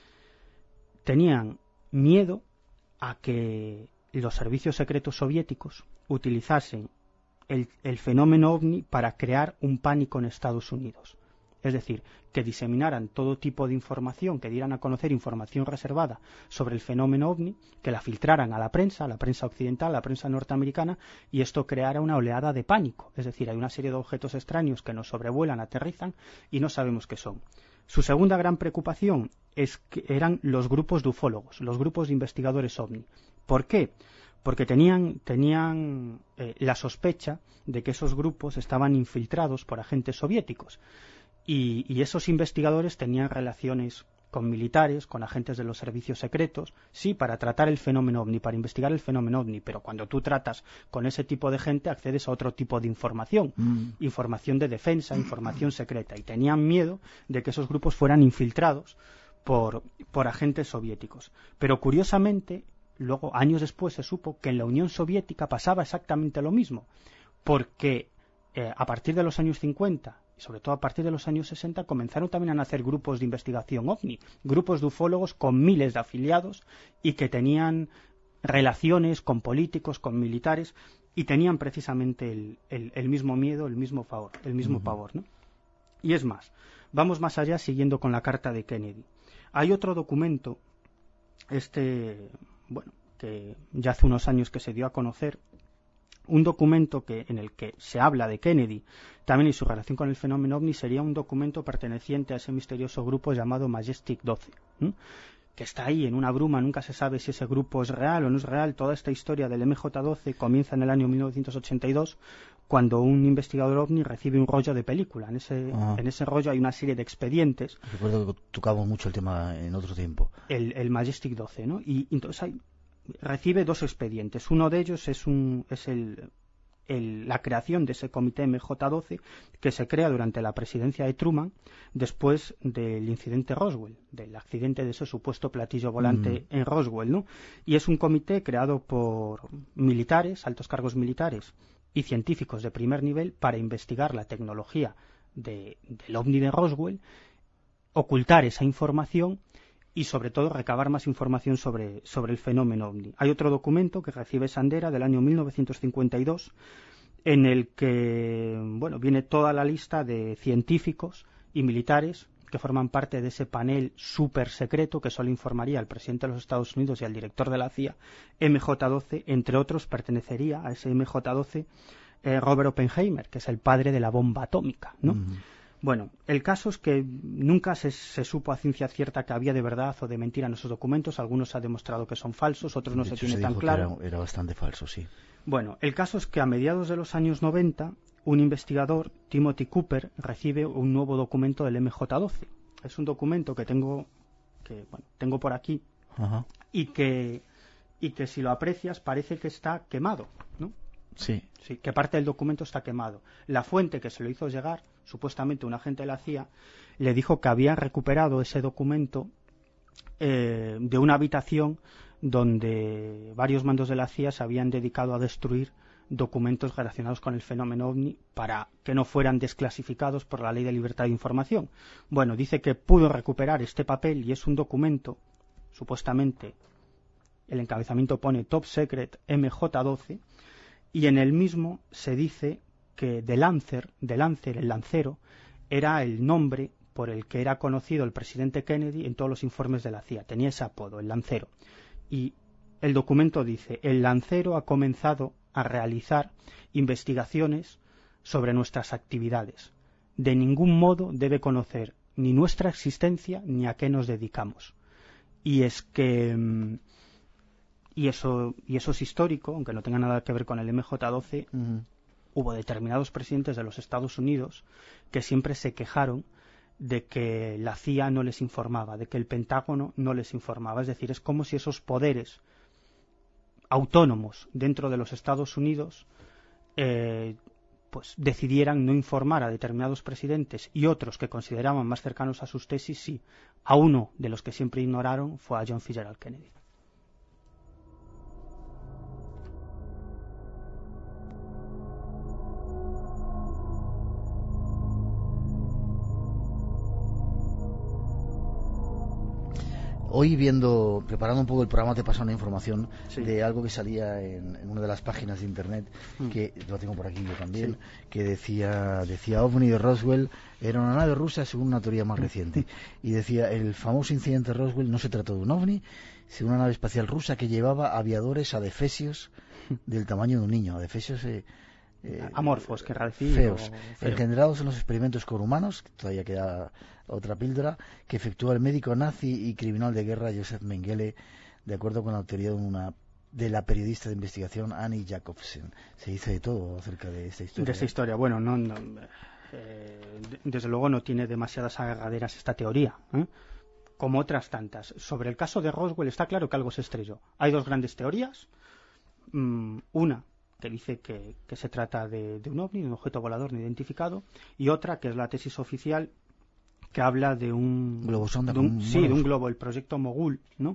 tenían miedo a que los servicios secretos soviéticos utilizasen El, el fenómeno ovni para crear un pánico en Estados Unidos. Es decir, que diseminaran todo tipo de información, que dieran a conocer información reservada sobre el fenómeno ovni, que la filtraran a la prensa, a la prensa occidental, a la prensa norteamericana, y esto creara una oleada de pánico. Es decir, hay una serie de objetos extraños que nos sobrevuelan, aterrizan y no sabemos qué son. Su segunda gran preocupación es que eran los grupos de ufólogos, los grupos de investigadores ovni. ¿Por qué? Porque tenían, tenían eh, la sospecha de que esos grupos estaban infiltrados por agentes soviéticos y, y esos investigadores tenían relaciones con militares, con agentes de los servicios secretos, sí, para tratar el fenómeno ovni, para investigar el fenómeno ovni, pero cuando tú tratas con ese tipo de gente accedes a otro tipo de información, mm. información de defensa, información secreta, y tenían miedo de que esos grupos fueran infiltrados por, por agentes soviéticos. Pero curiosamente, luego, años después, se supo que en la Unión Soviética pasaba exactamente lo mismo, porque eh, a partir de los años cincuenta, y sobre todo a partir de los años sesenta, comenzaron también a nacer grupos de investigación ovni, grupos de ufólogos con miles de afiliados y que tenían relaciones con políticos, con militares, y tenían precisamente el, el, el mismo miedo, el mismo pavor, el mismo uh-huh. pavor, ¿no? Y es más, vamos más allá siguiendo con la carta de Kennedy. Hay otro documento, este... bueno, que ya hace unos años que se dio a conocer, un documento que en el que se habla de Kennedy también y su relación con el fenómeno ovni. Sería un documento perteneciente a ese misterioso grupo llamado Majestic doce, ¿eh? que está ahí en una bruma, nunca se sabe si ese grupo es real o no es real. Toda esta historia del M J doce comienza en el año mil novecientos ochenta y dos, cuando un investigador ovni recibe un rollo de película. En ese, ah. en ese rollo hay una serie de expedientes. Recuerdo que tocamos mucho el tema en otro tiempo. El, el Majestic doce, ¿no? Y entonces hay, recibe dos expedientes. Uno de ellos es, un, es el, el, la creación de ese comité M J doce que se crea durante la presidencia de Truman después del incidente Roswell, del accidente de ese supuesto platillo volante mm. en Roswell, ¿no? Y es un comité creado por militares, altos cargos militares y científicos de primer nivel para investigar la tecnología de, del ovni de Roswell, ocultar esa información y sobre todo recabar más información sobre, sobre el fenómeno ovni. Hay otro documento que recibe Sandera del año mil novecientos cincuenta y dos en el que bueno, viene toda la lista de científicos y militares que forman parte de ese panel súper secreto que solo informaría al presidente de los Estados Unidos y al director de la C I A, M J doce, entre otros pertenecería a ese M J doce eh, Robert Oppenheimer, que es el padre de la bomba atómica, ¿no? Uh-huh. Bueno, el caso es que nunca se, se supo a ciencia cierta que había de verdad o de mentira en esos documentos. Algunos se ha demostrado que son falsos, otros no se tiene tan claro. Era, era bastante falso, sí. Bueno, el caso es que a mediados de los años noventa, un investigador, Timothy Cooper, recibe un nuevo documento del M J doce. Es un documento que tengo, que bueno, tengo por aquí, uh-huh. y que y que si lo aprecias parece que está quemado, ¿no? Sí. Sí, que parte del documento está quemado. La fuente que se lo hizo llegar, supuestamente un agente de la C I A, le dijo que habían recuperado ese documento eh, de una habitación donde varios mandos de la C I A se habían dedicado a destruir documentos relacionados con el fenómeno ovni para que no fueran desclasificados por la Ley de Libertad de Información. Bueno, dice que pudo recuperar este papel y es un documento, supuestamente, el encabezamiento pone Top Secret M J doce, y en el mismo se dice que The Lancer, The Lancer, el lancero, era el nombre por el que era conocido el presidente Kennedy en todos los informes de la C I A. Tenía ese apodo, el lancero. Y el documento dice, el lancero ha comenzado a realizar investigaciones sobre nuestras actividades. De ningún modo debe conocer ni nuestra existencia ni a qué nos dedicamos. Y es que... Y eso, y eso es histórico, aunque no tenga nada que ver con el M J doce. Uh-huh. Hubo determinados presidentes de los Estados Unidos que siempre se quejaron de que la C I A no les informaba, de que el Pentágono no les informaba. Es decir, es como si esos poderes autónomos dentro de los Estados Unidos eh, pues decidieran no informar a determinados presidentes, y otros que consideraban más cercanos a sus tesis, sí. A uno de los que siempre ignoraron fue a John Fitzgerald Kennedy. Hoy viendo, preparando un poco el programa, te pasa una información sí. de algo que salía en, en una de las páginas de internet, mm. que lo tengo por aquí yo también, sí. que decía, decía OVNI de Roswell, era una nave rusa según una teoría más reciente. Y decía, el famoso incidente de Roswell no se trató de un OVNI, sino una nave espacial rusa que llevaba aviadores adefesios del tamaño de un niño. Adefesios... Eh, Eh, amorfos, que decir, feos, feo. engendrados en los experimentos con humanos, que todavía queda otra píldora, que efectuó el médico nazi y criminal de guerra Josef Mengele, de acuerdo con la teoría de una de la periodista de investigación Annie Jacobsen. Se dice de todo acerca de esta historia. De esta historia, bueno, no, no eh, desde luego no tiene demasiadas agarraderas esta teoría, ¿eh? Como otras tantas. Sobre el caso de Roswell está claro que algo se estrelló. Hay dos grandes teorías, mm, una que dice que, que se trata de, de un ovni, de un objeto volador no identificado, y otra que es la tesis oficial, que habla de un globo sonda, de un, sí, de un globo, el proyecto Mogul, ¿no?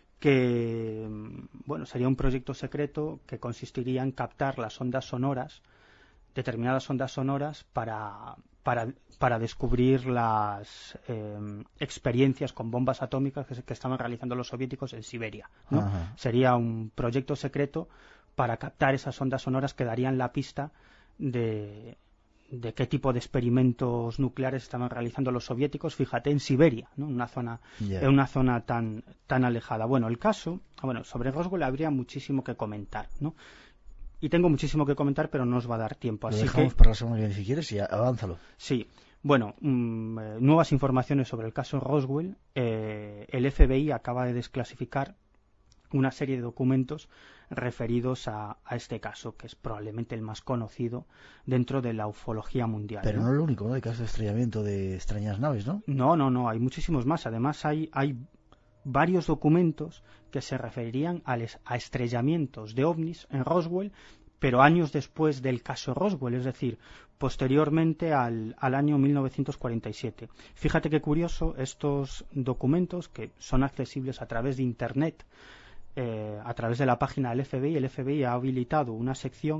Que bueno, sería un proyecto secreto que consistiría en captar las ondas sonoras, determinadas ondas sonoras, para para, para descubrir las eh, experiencias con bombas atómicas que, que estaban realizando los soviéticos en Siberia, ¿no? Sería un proyecto secreto para captar esas ondas sonoras que darían la pista de, de qué tipo de experimentos nucleares estaban realizando los soviéticos, fíjate, en Siberia, ¿no? Una zona, yeah. en una zona tan, tan alejada. Bueno, el caso, bueno, sobre Roswell habría muchísimo que comentar, ¿no? Y tengo muchísimo que comentar, pero no os va a dar tiempo. Lo así dejamos que, para la semana que viene si quieres y avánzalo. Sí. Bueno, mmm, eh, nuevas informaciones sobre el caso Roswell. Eh, el F B I acaba de desclasificar una serie de documentos referidos a, a este caso, que es probablemente el más conocido dentro de la ufología mundial. Pero no, no es lo único, ¿no? Hay casos de estrellamiento de extrañas naves, ¿no? No, no, no, hay muchísimos más. Además, hay, hay varios documentos que se referirían a, les, a estrellamientos de ovnis en Roswell, pero años después del caso Roswell, es decir, posteriormente al, al año mil novecientos cuarenta y siete. Fíjate qué curioso, estos documentos, que son accesibles a través de Internet, Eh, a través de la página del F B I, el F B I ha habilitado una sección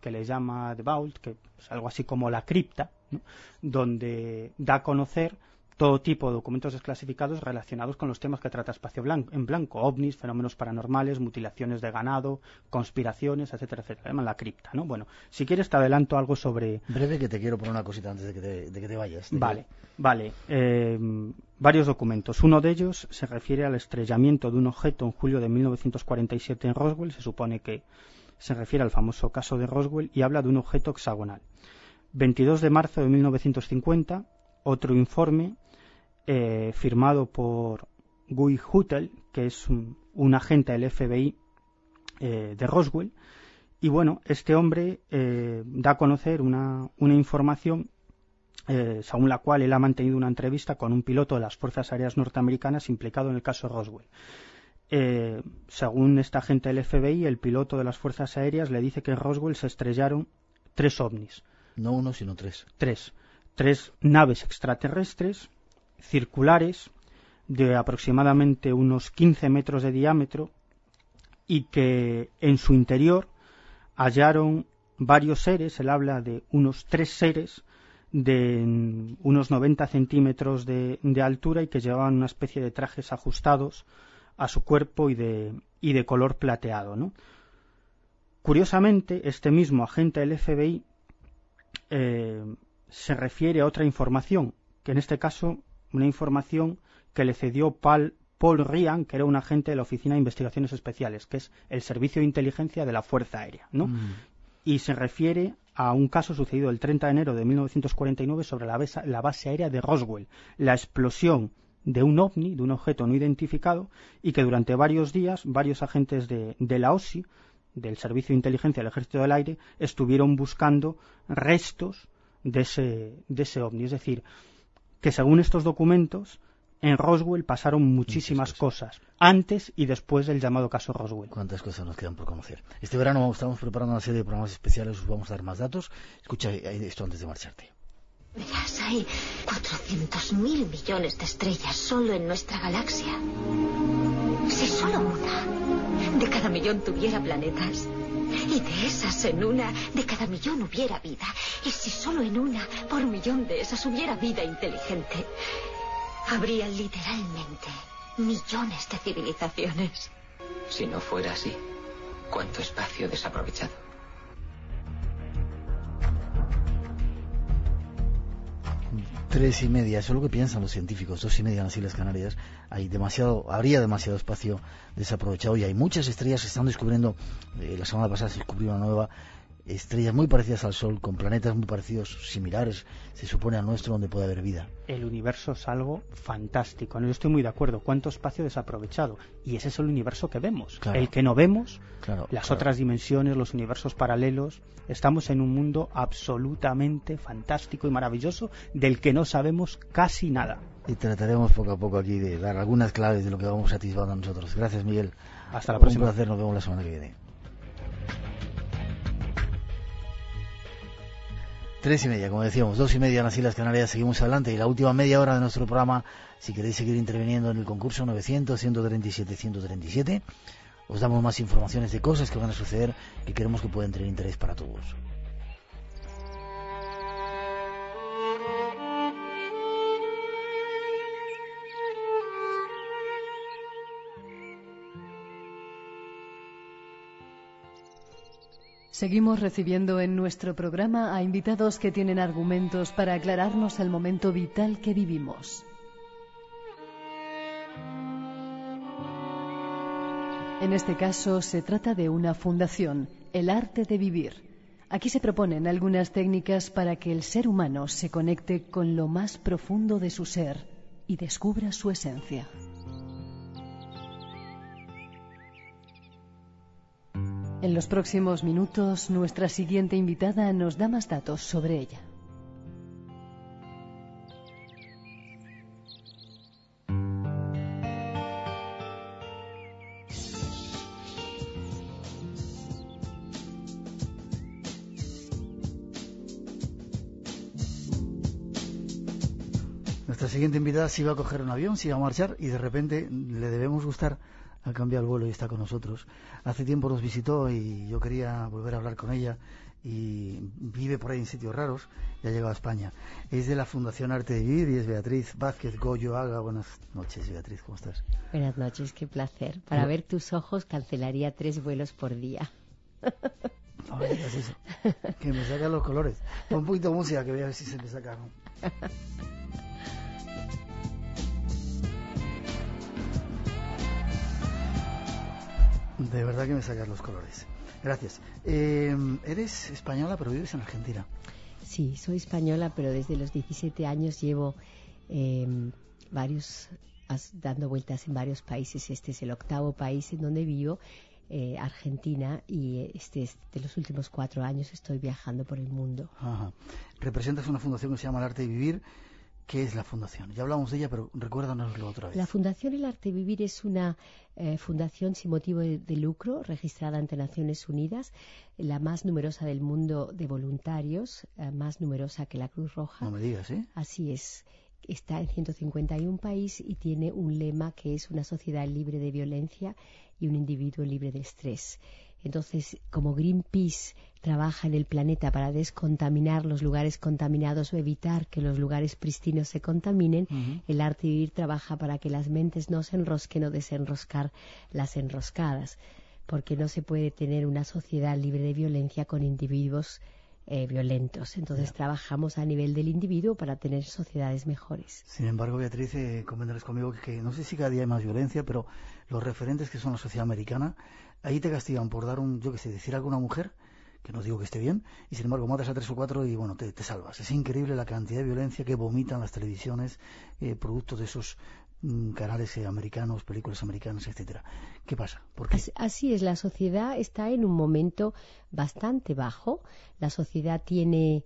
que le llama The Vault, que es algo así como la cripta, ¿no? Donde da a conocer todo tipo de documentos desclasificados relacionados con los temas que trata Espacio Blanco, en Blanco, ovnis, fenómenos paranormales, mutilaciones de ganado, conspiraciones, etcétera, etcétera. Llaman la cripta, ¿no? Bueno, si quieres te adelanto algo sobre... Breve, que te quiero poner una cosita antes de que te, de que te vayas. Vale, que... vale. Eh, varios documentos. Uno de ellos se refiere al estrellamiento de un objeto en julio de mil novecientos cuarenta y siete en Roswell. Se supone que se refiere al famoso caso de Roswell y habla de un objeto hexagonal. veintidós de marzo de mil novecientos cincuenta, otro informe Eh, firmado por Guy Huttel, que es un, un agente del F B I eh, de Roswell, y bueno, este hombre eh, da a conocer una, una información eh, según la cual él ha mantenido una entrevista con un piloto de las Fuerzas Aéreas norteamericanas implicado en el caso Roswell. Eh, según este agente del F B I, el piloto de las Fuerzas Aéreas le dice que en Roswell se estrellaron tres ovnis. No uno, sino tres. Tres. Tres naves extraterrestres circulares de aproximadamente unos quince metros de diámetro y que en su interior hallaron varios seres. Él habla de unos tres seres de unos noventa centímetros de, de altura y que llevaban una especie de trajes ajustados a su cuerpo y de, y de color plateado, ¿no? Curiosamente, este mismo agente del F B I eh, se refiere a otra información, que en este caso una información que le cedió Paul, Paul Ryan, que era un agente de la Oficina de Investigaciones Especiales, que es el servicio de inteligencia de la Fuerza Aérea, ¿no? Mm. Y se refiere a un caso sucedido el treinta de enero de mil novecientos cuarenta y nueve sobre la base, la base aérea de Roswell, la explosión de un ovni, de un objeto no identificado, y que durante varios días varios agentes de, de la O S I, del Servicio de Inteligencia del Ejército del Aire, estuvieron buscando restos de ese, de ese ovni. Es decir, que según estos documentos, en Roswell pasaron muchísimas cosas. cosas, antes y después del llamado caso Roswell. ¿Cuántas cosas nos quedan por conocer? Este verano estamos preparando una serie de programas especiales, os vamos a dar más datos. Escucha esto antes de marcharte. Verás, hay cuatrocientos mil millones de estrellas solo en nuestra galaxia. Si solo una de cada millón tuviera planetas, y de esas en una de cada millón hubiera vida, y si solo en una por millón de esas hubiera vida inteligente, habría literalmente millones de civilizaciones. Si no fuera así, ¿cuánto espacio desaprovechado? Tres y media, eso es lo que piensan los científicos. Dos y media en las Islas Canarias. Hay demasiado, habría demasiado espacio desaprovechado y hay muchas estrellas que están descubriendo. Eh, la semana pasada se descubrió una nueva estrellas muy parecidas al Sol, con planetas muy parecidos, similares, se supone al nuestro, donde puede haber vida. El universo es algo fantástico, ¿no? Yo estoy muy de acuerdo. ¿Cuánto espacio desaprovechado? Y ese es el universo que vemos. Claro. El que no vemos, claro, las claro. otras dimensiones, los universos paralelos. Estamos en un mundo absolutamente fantástico y maravilloso del que no sabemos casi nada. Y trataremos poco a poco aquí de dar algunas claves de lo que vamos atisbando nosotros. Gracias, Miguel. Hasta la próxima. Un placer, nos vemos la semana que viene. Tres y media, como decíamos, dos y media en las Islas Canarias, seguimos adelante y la última media hora de nuestro programa, si queréis seguir interviniendo en el concurso novecientos, ciento treinta y siete, ciento treinta y siete, os damos más informaciones de cosas que van a suceder que creemos que pueden tener interés para todos. Seguimos recibiendo en nuestro programa a invitados que tienen argumentos para aclararnos el momento vital que vivimos. En este caso se trata de una fundación, El Arte de Vivir. Aquí se proponen algunas técnicas para que el ser humano se conecte con lo más profundo de su ser y descubra su esencia. En los próximos minutos, nuestra siguiente invitada nos da más datos sobre ella. Nuestra siguiente invitada se iba a coger un avión, se iba a marchar y de repente le debemos gustar. Ha cambiado el vuelo y está con nosotros. Hace tiempo nos visitó y yo quería volver a hablar con ella y vive por ahí en sitios raros, ya ha llegado a España. Es de la Fundación Arte de Vivir y es Beatriz Vázquez Goyo Haga. Buenas noches, Beatriz, ¿cómo estás? Buenas noches, qué placer. Para ver tus ojos cancelaría tres vuelos por día. No me digas eso, que me sacan los colores. Pon un poquito de música que voy a ver si se me saca, ¿no? De verdad que me sacas los colores. Gracias. Eh, eres española, pero vives en Argentina. Sí, soy española, pero desde los diecisiete años llevo eh, varios, dando vueltas en varios países. Este es el octavo país en donde vivo, eh, Argentina, y este es de los últimos cuatro años estoy viajando por el mundo. Ajá. Representas una fundación que se llama El Arte de Vivir. ¿Qué es la fundación? Ya hablamos de ella, pero recuérdanoslo otra vez. La Fundación El Arte de Vivir es una eh, fundación sin motivo de, de lucro, registrada ante Naciones Unidas, la más numerosa del mundo de voluntarios, eh, más numerosa que la Cruz Roja. No me digas, ¿eh? Así es. Está en ciento cincuenta y un países y tiene un lema que es una sociedad libre de violencia y un individuo libre de estrés. Entonces, como Greenpeace trabaja en el planeta para descontaminar los lugares contaminados o evitar que los lugares pristinos se contaminen, uh-huh. El Arte de Vivir trabaja para que las mentes no se enrosquen o desenroscar las enroscadas, porque no se puede tener una sociedad libre de violencia con individuos eh, violentos. Entonces yeah. trabajamos a nivel del individuo para tener sociedades mejores. Sin embargo, Beatriz, eh, convendrás conmigo que, que no sé si cada día hay más violencia, pero los referentes que son la sociedad americana, ahí te castigan por dar un, yo qué sé, decir algo a una mujer, que no digo que esté bien, y sin embargo matas a tres o cuatro y bueno, te, te salvas. Es increíble la cantidad de violencia que vomitan las televisiones, eh, productos de esos mm, canales eh, americanos, películas americanas, etcétera. ¿Qué pasa? ¿Por qué? Así, así es, la sociedad está en un momento bastante bajo. La sociedad tiene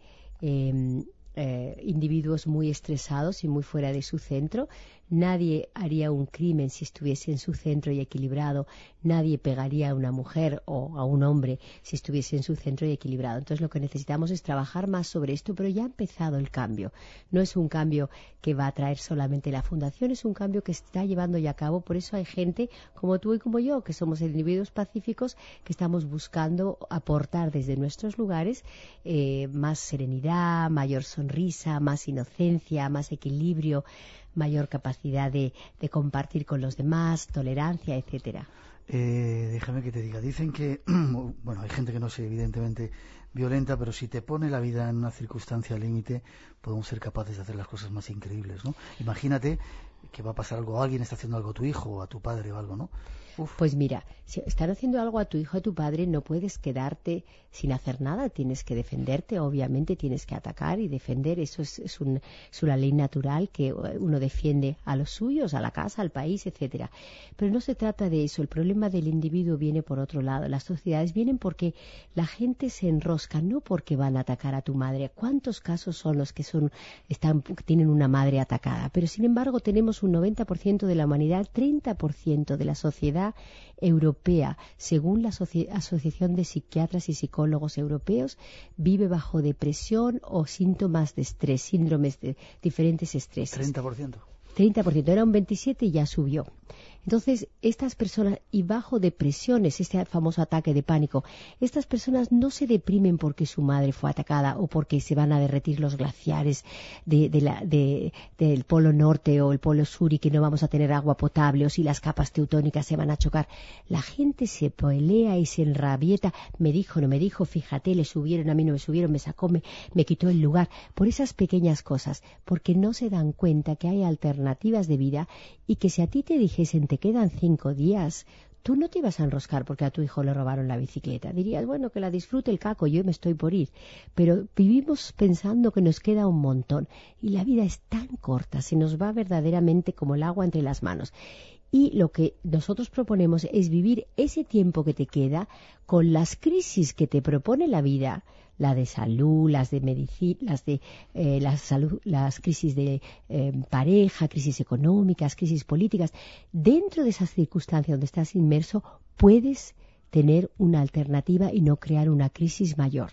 eh, eh, individuos muy estresados y muy fuera de su centro. Nadie haría un crimen si estuviese en su centro y equilibrado. Nadie pegaría a una mujer o a un hombre si estuviese en su centro y equilibrado. Entonces lo que necesitamos es trabajar más sobre esto, pero ya ha empezado el cambio. No es un cambio que va a traer solamente la Fundación, es un cambio que está llevando ya a cabo. Por eso hay gente como tú y como yo, que somos individuos pacíficos, que estamos buscando aportar desde nuestros lugares eh, más serenidad, mayor sonrisa, más inocencia, más equilibrio, mayor capacidad de, de compartir con los demás, tolerancia, etcétera. Eh, déjame que te diga, dicen que, bueno, hay gente que no es evidentemente violenta, pero si te pone la vida en una circunstancia límite, podemos ser capaces de hacer las cosas más increíbles, ¿no? Imagínate que va a pasar algo, alguien está haciendo algo a tu hijo o a tu padre o algo, ¿no? Uf. Pues mira, si están haciendo algo a tu hijo o a tu padre, no puedes quedarte sin hacer nada, tienes que defenderte, obviamente tienes que atacar y defender, eso es, es, un, es una ley natural que uno defiende a los suyos, a la casa, al país, etcétera. Pero no se trata de eso, el problema del individuo viene por otro lado, las sociedades vienen porque la gente se enrosca, no porque van a atacar a tu madre. ¿Cuántos casos son los que son están tienen una madre atacada? Pero sin embargo tenemos un noventa por ciento de la humanidad, treinta por ciento de la sociedad europea, según la Asoci- Asociación de Psiquiatras y Psicólogos Europeos, vive bajo depresión o síntomas de estrés, síndromes de diferentes estreses. treinta por ciento. treinta por ciento, era un veintisiete por ciento y ya subió. Entonces, estas personas, y bajo depresiones, este famoso ataque de pánico, estas personas no se deprimen porque su madre fue atacada o porque se van a derretir los glaciares de, de la, de, del polo norte o el polo sur y que no vamos a tener agua potable o si las capas teutónicas se van a chocar. La gente se pelea y se enrabieta. Me dijo, no me dijo, fíjate, le subieron, a mí no me subieron, me sacó, me, me quitó el lugar. Por esas pequeñas cosas, porque no se dan cuenta que hay alternativas de vida y que si a ti te dijesen te quedan cinco días, tú no te ibas a enroscar porque a tu hijo le robaron la bicicleta. Dirías, bueno, que la disfrute el caco, yo me estoy por ir. Pero vivimos pensando que nos queda un montón y la vida es tan corta, se nos va verdaderamente como el agua entre las manos. Y lo que nosotros proponemos es vivir ese tiempo que te queda con las crisis que te propone la vida, la de salud, las de medicina, las de eh, la salud, las crisis de eh, pareja, crisis económicas, crisis políticas. Dentro de esas circunstancias donde estás inmerso, puedes tener una alternativa y no crear una crisis mayor.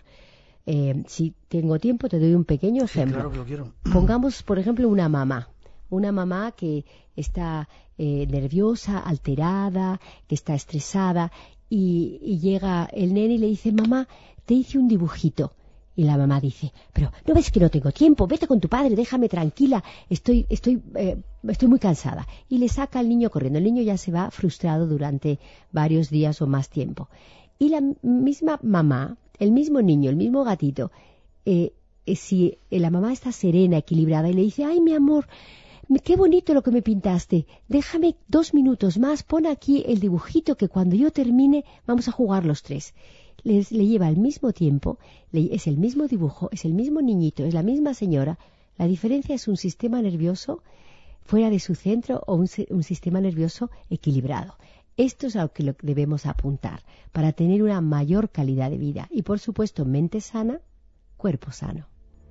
Eh, si tengo tiempo, te doy un pequeño ejemplo. Sí, claro que lo quiero. Pongamos, por ejemplo, una mamá. Una mamá que está eh, nerviosa, alterada, que está estresada y, y llega el nene y le dice, mamá, te hice un dibujito. Y la mamá dice, pero ¿no ves que no tengo tiempo? Vete con tu padre, déjame tranquila, estoy, estoy, eh, estoy muy cansada. Y le saca al niño corriendo. El niño ya se va frustrado durante varios días o más tiempo. Y la misma mamá, el mismo niño, el mismo gatito, eh, eh, si la mamá está serena, equilibrada, y le dice, ay, mi amor, qué bonito lo que me pintaste, déjame dos minutos más, pon aquí el dibujito que cuando yo termine vamos a jugar los tres. Les, le lleva al mismo tiempo, le, es el mismo dibujo, es el mismo niñito, es la misma señora. La diferencia es un sistema nervioso fuera de su centro o un, un sistema nervioso equilibrado. Esto es a lo que lo debemos apuntar para tener una mayor calidad de vida. Y por supuesto, mente sana, cuerpo sano.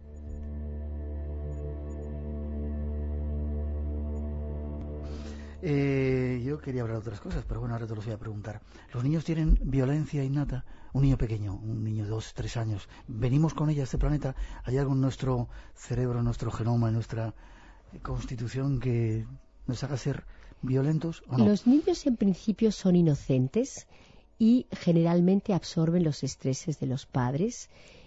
Eh, yo quería hablar de otras cosas, pero bueno, ahora te los voy a preguntar. ¿Los niños tienen violencia innata? Un niño pequeño, un niño de dos, tres años, ¿venimos con ella a este planeta? ¿Hay algo en nuestro cerebro, en nuestro genoma, en nuestra constitución que nos haga ser violentos o no? Los niños en principio son inocentes y generalmente absorben los estreses de los padres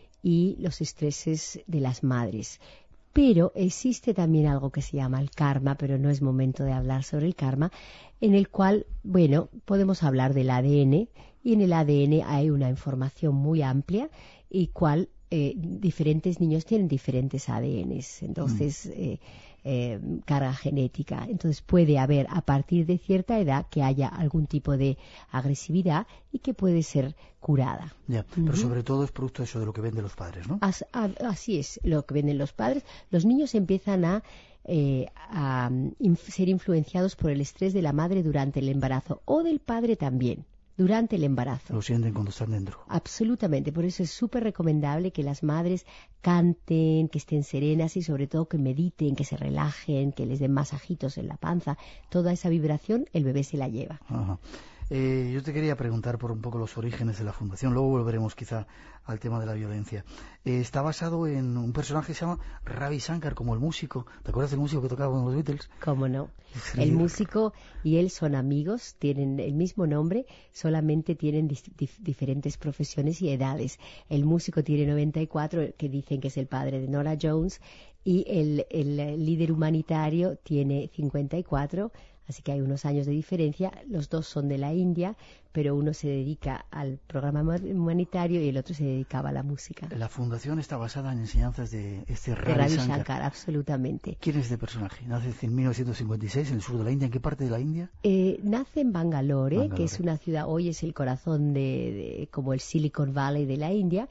y los estreses de las madres. Pero existe también algo que se llama el karma, pero no es momento de hablar sobre el karma, en el cual, bueno, podemos hablar del A D N, y en el A D N hay una información muy amplia, y cual eh, diferentes niños tienen diferentes A D Ns, entonces, mm. eh, eh, carga genética. Entonces puede haber a partir de cierta edad que haya algún tipo de agresividad y que puede ser curada. Ya, pero uh-huh. sobre todo es producto eso de lo que venden los padres, ¿no? As, a, así es, lo que venden los padres. Los niños empiezan a, eh, a inf, ser influenciados por el estrés de la madre durante el embarazo o del padre también. Durante el embarazo. Lo sienten cuando están dentro. Absolutamente, por eso es súper recomendable que las madres canten, que estén serenas y sobre todo que mediten, que se relajen, que les den masajitos en la panza. Toda esa vibración el bebé se la lleva. Ajá. Eh, yo te quería preguntar por un poco los orígenes de la fundación, luego volveremos quizá al tema de la violencia. Eh, está basado en un personaje que se llama Ravi Shankar, como el músico. ¿Te acuerdas del músico que tocaba con los Beatles? Cómo no. El músico y él son amigos, tienen el mismo nombre, solamente tienen dif dif diferentes profesiones y edades. El músico tiene noventa y cuatro, que dicen que es el padre de Nora Jones, y el, el líder humanitario tiene cincuenta y cuatro. Así que hay unos años de diferencia. Los dos son de la India, pero uno se dedica al programa humanitario y el otro se dedicaba a la música. La fundación está basada en enseñanzas de este Ravi, de Ravi Shankar. Shankar, absolutamente. ¿Quién es este personaje? Nace en mil novecientos cincuenta y seis en el sur de la India. ¿En qué parte de la India? Eh, nace en Bangalore, Bangalore, que es una ciudad, hoy es el corazón de, de como el Silicon Valley de la India.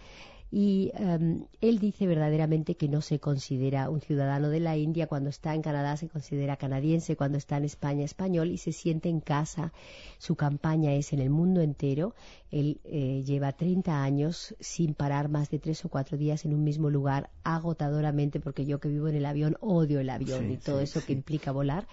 Y um, él dice verdaderamente que no se considera un ciudadano de la India. Cuando está en Canadá se considera canadiense, cuando está en España español, y se siente en casa. Su campaña es en el mundo entero. Él eh, lleva treinta años sin parar más de tres o cuatro días en un mismo lugar, agotadoramente, porque yo que vivo en el avión odio el avión sí, y todo sí, eso sí. que implica volar.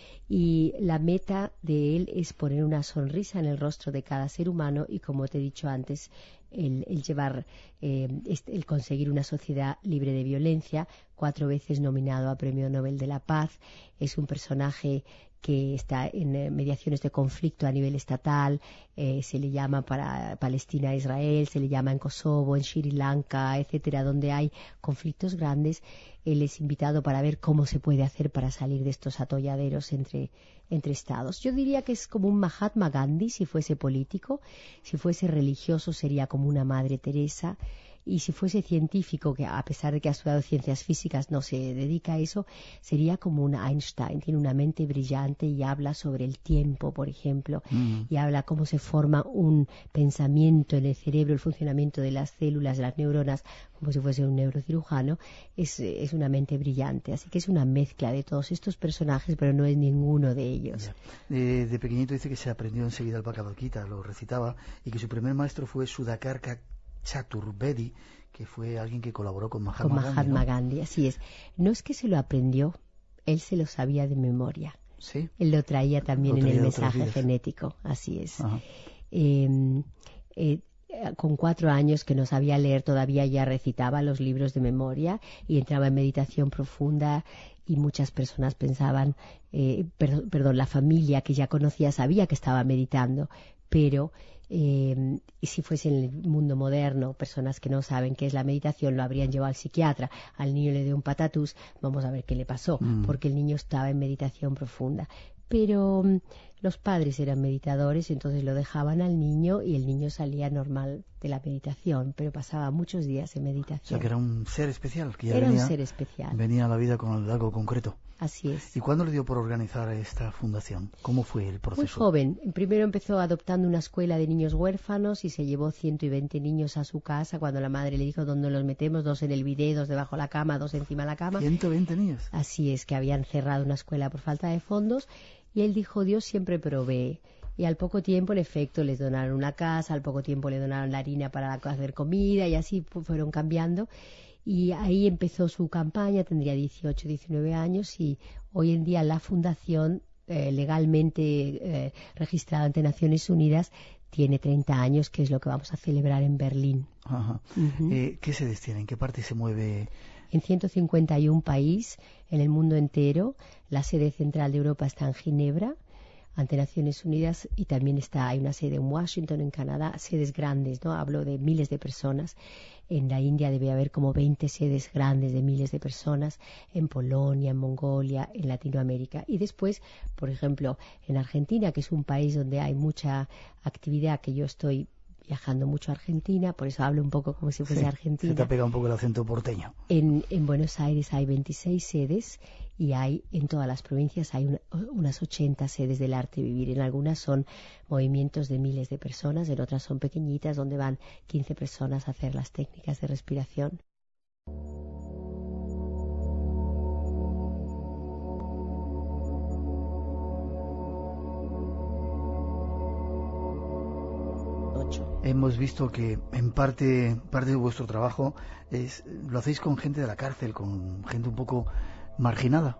Y la meta de él es poner una sonrisa en el rostro de cada ser humano y, como te he dicho antes, el, el llevar, eh, el conseguir una sociedad libre de violencia. Cuatro veces nominado a Premio Nobel de la Paz. Es un personaje que está en eh, mediaciones de conflicto a nivel estatal, eh, se le llama para Palestina a Israel, se le llama en Kosovo, en Sri Lanka, etcétera, donde hay conflictos grandes. Él es invitado para ver cómo se puede hacer para salir de estos atolladeros entre, entre estados. Yo diría que es como un Mahatma Gandhi si fuese político, si fuese religioso sería como una Madre Teresa, y si fuese científico, que a pesar de que ha estudiado ciencias físicas no se dedica a eso, sería como un Einstein. Tiene una mente brillante y habla sobre el tiempo, por ejemplo, mm. y habla cómo se forma un pensamiento en el cerebro, el funcionamiento de las células, de las neuronas, como si fuese un neurocirujano. Es, es una mente brillante, así que es una mezcla de todos estos personajes, pero no es ninguno de ellos. Eh, de pequeñito dice que se aprendió enseguida el Bhagavad Gita, lo recitaba, y que su primer maestro fue Sudhakarta Chaturvedi, que fue alguien que colaboró con Mahatma, con Mahatma Gandhi, ¿no? Gandhi, así es. No es que se lo aprendió, él se lo sabía de memoria. ¿Sí? Él lo traía también lo traía en el mensaje vidas. genético, así es. Eh, eh, con cuatro años que no sabía leer todavía ya recitaba los libros de memoria y entraba en meditación profunda, y muchas personas pensaban, eh, per, perdón, la familia que ya conocía sabía que estaba meditando, pero eh, si fuese en el mundo moderno, personas que no saben qué es la meditación lo habrían llevado al psiquiatra, al niño le dio un patatús, vamos a ver qué le pasó, mm. porque el niño estaba en meditación profunda. Pero um, los padres eran meditadores, entonces lo dejaban al niño y el niño salía normal de la meditación, pero pasaba muchos días en meditación. O sea, que era un ser especial, que ya era venía, un ser especial. venía a la vida con algo concreto. Así es. ¿Y cuándo le dio por organizar esta fundación? ¿Cómo fue el proceso? Muy joven. Primero empezó adoptando una escuela de niños huérfanos y se llevó ciento veinte niños a su casa cuando la madre le dijo dónde los metemos, dos en el bidet, dos debajo de la cama, dos encima de la cama. ¿ciento veinte niños? Así es, que habían cerrado una escuela por falta de fondos y él dijo, Dios siempre provee. Y al poco tiempo, en efecto, les donaron una casa, al poco tiempo le donaron la harina para hacer comida y así fueron cambiando. Y ahí empezó su campaña, tendría dieciocho, diecinueve años y hoy en día la fundación eh, legalmente eh, registrada ante Naciones Unidas tiene treinta años, que es lo que vamos a celebrar en Berlín. Ajá. Uh-huh. Eh, ¿Qué sedes tiene? ¿En qué parte se mueve? En ciento cincuenta y un países en el mundo entero. La sede central de Europa está en Ginebra, ante Naciones Unidas, y también está hay una sede en Washington, en Canadá, sedes grandes, ¿no? Hablo de miles de personas. En la India debe haber como veinte sedes grandes de miles de personas, en Polonia, en Mongolia, en Latinoamérica. Y después, por ejemplo, en Argentina, que es un país donde hay mucha actividad, que yo estoy viajando mucho a Argentina, por eso hablo un poco como si fuese sí, argentina. Se te pega un poco el acento porteño. En, en Buenos Aires hay veintiséis sedes y hay en todas las provincias hay una, unas ochenta sedes del arte vivir. En algunas son movimientos de miles de personas, en otras son pequeñitas donde van quince personas a hacer las técnicas de respiración. Hemos visto que en parte parte de vuestro trabajo es, lo hacéis con gente de la cárcel, con gente un poco marginada.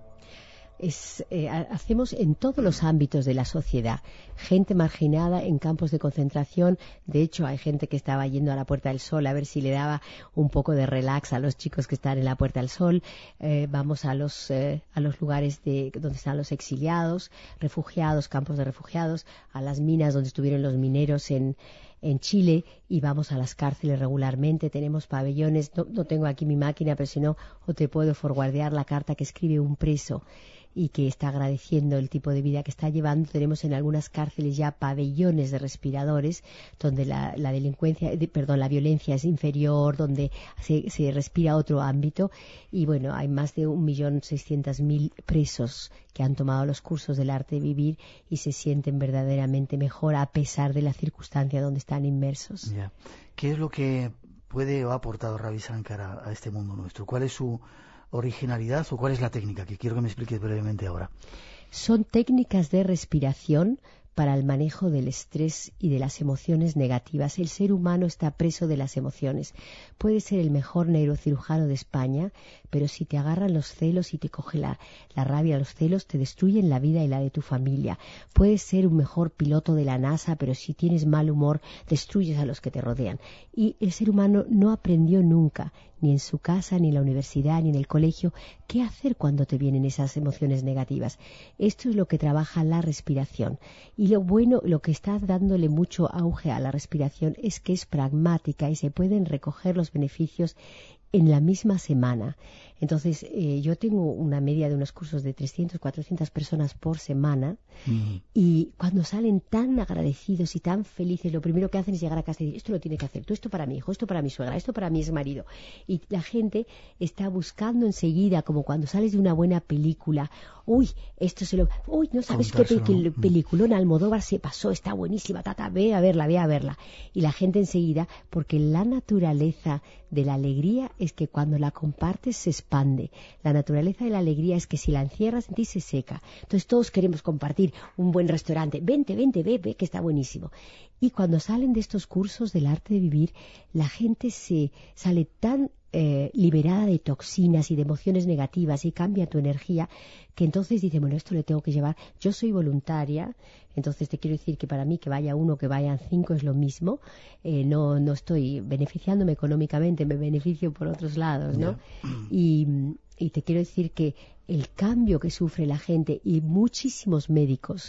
Es, eh, hacemos en todos los ámbitos de la sociedad, gente marginada en campos de concentración. De hecho, hay gente que estaba yendo a la Puerta del Sol a ver si le daba un poco de relax a los chicos que están en la Puerta del Sol. Eh, vamos a los eh, a los lugares de donde están los exiliados, refugiados, campos de refugiados, a las minas donde estuvieron los mineros en en Chile, y vamos a las cárceles regularmente. Tenemos pabellones, no, no tengo aquí mi máquina, pero si no, o te puedo forwardear la carta que escribe un preso y que está agradeciendo el tipo de vida que está llevando. Tenemos en algunas cárceles ya pabellones de respiradores donde la, la delincuencia, de, perdón, la violencia es inferior, donde se, se respira otro ámbito. Y bueno, hay más de un millón seiscientos mil presos que han tomado los cursos del arte de vivir y se sienten verdaderamente mejor a pesar de la circunstancia donde están inmersos. Yeah. ¿Qué es lo que puede o ha aportado Ravi Shankar a, a este mundo nuestro? ¿Cuál es su originalidad o cuál es la técnica? Que quiero que me expliques brevemente ahora. Son técnicas de respiración para el manejo del estrés y de las emociones negativas. El ser humano está preso de las emociones. Puede ser el mejor neurocirujano de España, pero si te agarran los celos y te coge la, la rabia, los celos te destruyen la vida y la de tu familia. Puedes ser un mejor piloto de la NASA, pero si tienes mal humor, destruyes a los que te rodean. Y el ser humano no aprendió nunca, ni en su casa, ni en la universidad, ni en el colegio, qué hacer cuando te vienen esas emociones negativas. Esto es lo que trabaja la respiración. Y lo bueno, lo que está dándole mucho auge a la respiración es que es pragmática y se pueden recoger los beneficios en la misma semana. Entonces, eh, yo tengo una media de unos cursos de trescientas, cuatrocientas personas por semana, mm. y cuando salen tan agradecidos y tan felices, lo primero que hacen es llegar a casa y decir, esto lo tiene que hacer tú, esto para mi hijo, esto para mi suegra, esto para mi exmarido. Y la gente está buscando enseguida, como cuando sales de una buena película, uy, esto se lo... Uy, no sabes qué pe- peliculón Almodóvar se pasó, está buenísima, tata, ve a verla, ve a verla. Y la gente enseguida, porque la naturaleza de la alegría es que cuando la compartes se expande. La naturaleza de la alegría es que si la encierras en ti se seca. Entonces todos queremos compartir un buen restaurante. Vente, vente, ve, ve, que está buenísimo. Y cuando salen de estos cursos del arte de vivir, la gente se sale tan eh, liberada de toxinas y de emociones negativas y cambia tu energía, que entonces dice, bueno, esto le tengo que llevar. Yo soy voluntaria, entonces te quiero decir que para mí que vaya uno, que vayan cinco es lo mismo. Eh, no, no estoy beneficiándome económicamente, me beneficio por otros lados, ¿no? Yeah. Y, y te quiero decir que el cambio que sufre la gente, y muchísimos médicos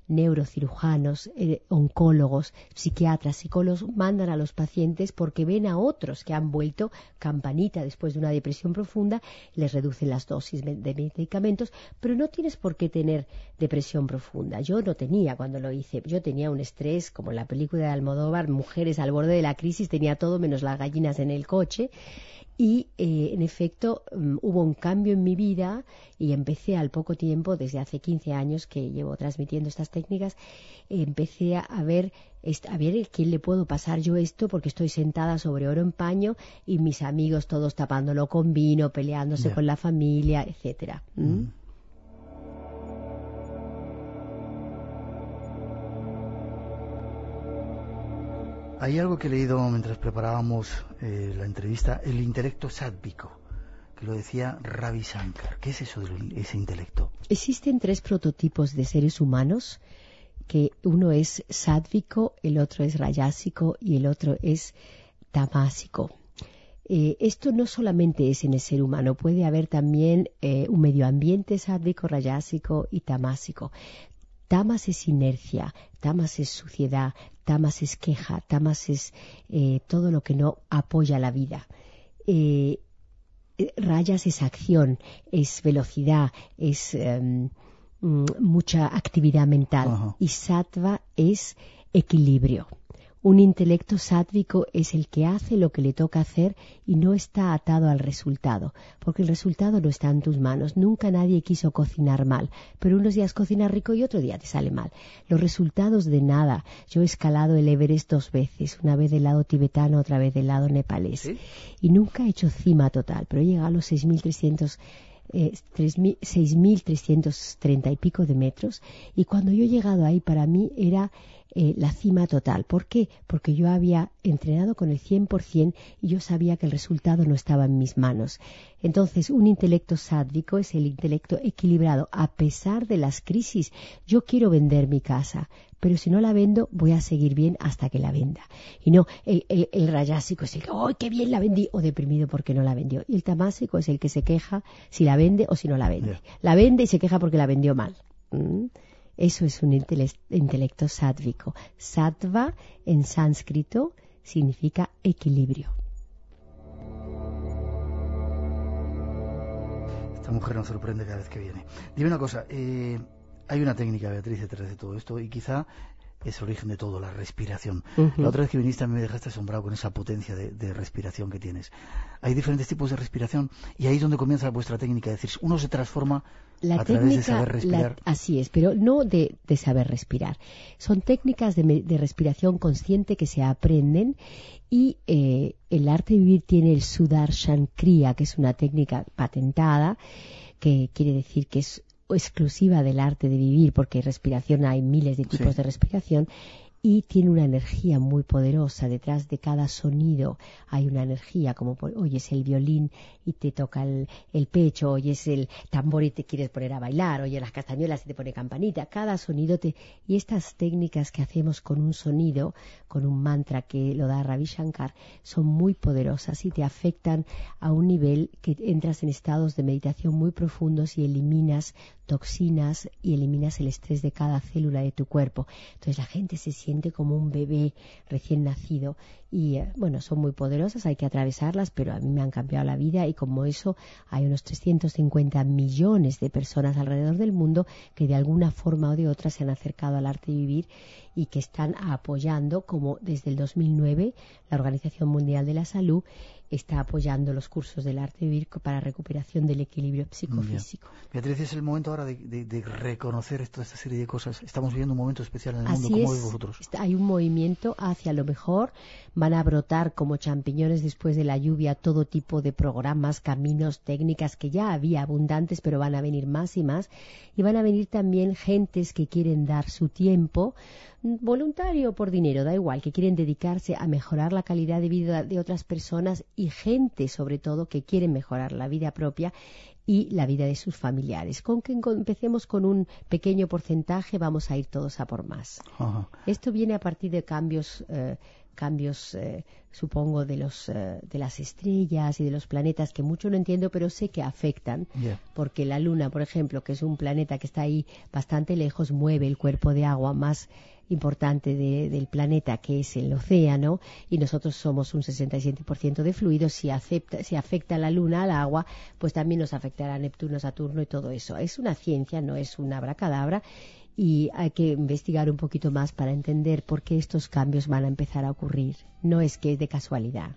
neurocirujanos, eh, oncólogos, psiquiatras, psicólogos mandan a los pacientes porque ven a otros que han vuelto campanita después de una depresión profunda, les reducen las dosis de medicamentos, pero no tienes por qué tener depresión profunda. Yo no tenía cuando lo hice, yo tenía un estrés, como en la película de Almodóvar, Mujeres al borde de la crisis, tenía todo menos las gallinas en el coche. Y, eh, en efecto, um, hubo un cambio en mi vida y empecé al poco tiempo, desde hace quince años que llevo transmitiendo estas técnicas, eh, empecé a ver, a ver quién le puedo pasar yo esto, porque estoy sentada sobre oro en paño y mis amigos todos tapándolo con vino, peleándose yeah. con la familia, etcétera. ¿Mm? Mm. Hay algo que he leído mientras preparábamos eh, la entrevista, el intelecto sádvico, que lo decía Ravi Shankar. ¿Qué es eso de ese intelecto? Existen tres prototipos de seres humanos, que uno es sádvico, el otro es rayásico y el otro es tamásico. Eh, esto no solamente es en el ser humano, puede haber también eh, un medio ambiente sádvico, rayásico y tamásico. Tamas es inercia, tamas es suciedad, tamas es queja, tamas es eh, todo lo que no apoya la vida. Eh, rayas es acción, es velocidad, es eh, mucha actividad mental. Uh-huh. Y sattva es equilibrio. Un intelecto sádvico es el que hace lo que le toca hacer y no está atado al resultado, porque el resultado no está en tus manos. Nunca nadie quiso cocinar mal, pero unos días cocinas rico y otro día te sale mal. Los resultados de nada. Yo he escalado el Everest dos veces, una vez del lado tibetano, otra vez del lado nepalés. ¿Sí? Y nunca he hecho cima total, pero he llegado a los seis mil trescientos Eh, seis mil trescientos treinta y pico de metros, y cuando yo he llegado ahí, para mí era eh, la cima total. ¿Por qué? Porque yo había entrenado con el cien por ciento y yo sabía que el resultado no estaba en mis manos. Entonces, un intelecto sádvico es el intelecto equilibrado. A pesar de las crisis, yo quiero vender mi casa, pero si no la vendo, voy a seguir bien hasta que la venda. Y no, el, el, el rayásico es el que, ¡ay, qué bien la vendí! O deprimido porque no la vendió. Y el tamásico es el que se queja si la vende o si no la vende. Yeah. La vende y se queja porque la vendió mal. ¿Mm? Eso es un intele- intelecto sádvico. Sattva, en sánscrito, significa equilibrio. Esta mujer nos sorprende cada vez que viene. Dime una cosa, eh, hay una técnica, Beatriz, detrás de todo esto, y quizá es el origen de todo, la respiración. Uh-huh. La otra vez que viniste me dejaste asombrado con esa potencia de, de respiración que tienes. Hay diferentes tipos de respiración y ahí es donde comienza vuestra técnica. Es decir, uno se transforma la a técnica, través de saber respirar. La, así es, pero no de, de saber respirar. Son técnicas de, de respiración consciente que se aprenden y eh, el arte de vivir tiene el Sudarshan Kriya, que es una técnica patentada, que quiere decir que es exclusiva del arte de vivir, porque respiración hay miles de tipos sí. de respiración, y tiene una energía muy poderosa. Detrás de cada sonido hay una energía, como por, oyes el violín y te toca el, el pecho, oyes el tambor y te quieres poner a bailar, oyes las castañuelas y te pone campanita. Cada sonido te... Y estas técnicas que hacemos con un sonido, con un mantra que lo da Ravi Shankar, son muy poderosas y te afectan a un nivel que entras en estados de meditación muy profundos y eliminas toxinas y eliminas el estrés de cada célula de tu cuerpo. Entonces la gente se siente como un bebé recién nacido y eh, bueno, son muy poderosas, hay que atravesarlas, pero a mí me han cambiado la vida y como eso hay unos trescientos cincuenta millones de personas alrededor del mundo que de alguna forma o de otra se han acercado al arte de vivir y que están apoyando, como desde el dos mil nueve la Organización Mundial de la Salud está apoyando los cursos del arte de vivir para recuperación del equilibrio psicofísico. Bien. Beatriz, es el momento ahora de, de, de reconocer toda esta serie de cosas. Estamos viviendo un momento especial en el Así mundo. ¿Cómo es, veis vosotros? Hay un movimiento hacia lo mejor. Van a brotar como champiñones después de la lluvia todo tipo de programas, caminos, técnicas que ya había abundantes, pero van a venir más y más. Y van a venir también gentes que quieren dar su tiempo, voluntario o por dinero, da igual, que quieren dedicarse a mejorar la calidad de vida de otras personas y gente, sobre todo, que quiere mejorar la vida propia y la vida de sus familiares. Con que empecemos con un pequeño porcentaje, vamos a ir todos a por más. Ajá. Esto viene a partir de cambios, eh, cambios, eh, supongo, de los eh, de las estrellas y de los planetas, que mucho no entiendo, pero sé que afectan, yeah. porque la Luna, por ejemplo, que es un planeta que está ahí bastante lejos, mueve el cuerpo de agua más importante de, del planeta, que es el océano, y nosotros somos un sesenta y siete por ciento de fluidos. Si, acepta, si afecta la Luna al agua, pues también nos afectará Neptuno, Saturno y todo eso. Es una ciencia, no es una abracadabra, y hay que investigar un poquito más para entender por qué estos cambios van a empezar a ocurrir. No es que es de casualidad.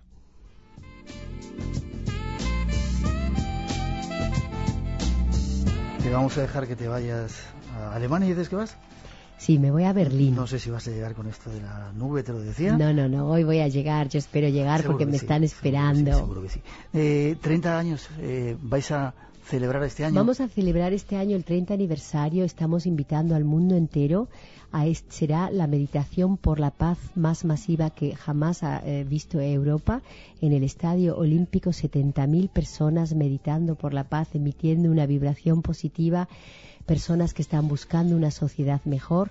Te vamos a dejar que te vayas a Alemania, ¿y dices que vas? Sí, me voy a Berlín. No sé si vas a llegar con esto de la nube, te lo decía. No, no, no, hoy voy a llegar, yo espero llegar seguro porque me sí, están esperando. Seguro que sí. Seguro que sí. Eh, treinta años, eh, ¿vais a celebrar este año? Vamos a celebrar este año el treinta aniversario, estamos invitando al mundo entero. A este, será la meditación por la paz más masiva que jamás ha eh, visto Europa. En el Estadio Olímpico, setenta mil personas meditando por la paz, emitiendo una vibración positiva, personas que están buscando una sociedad mejor.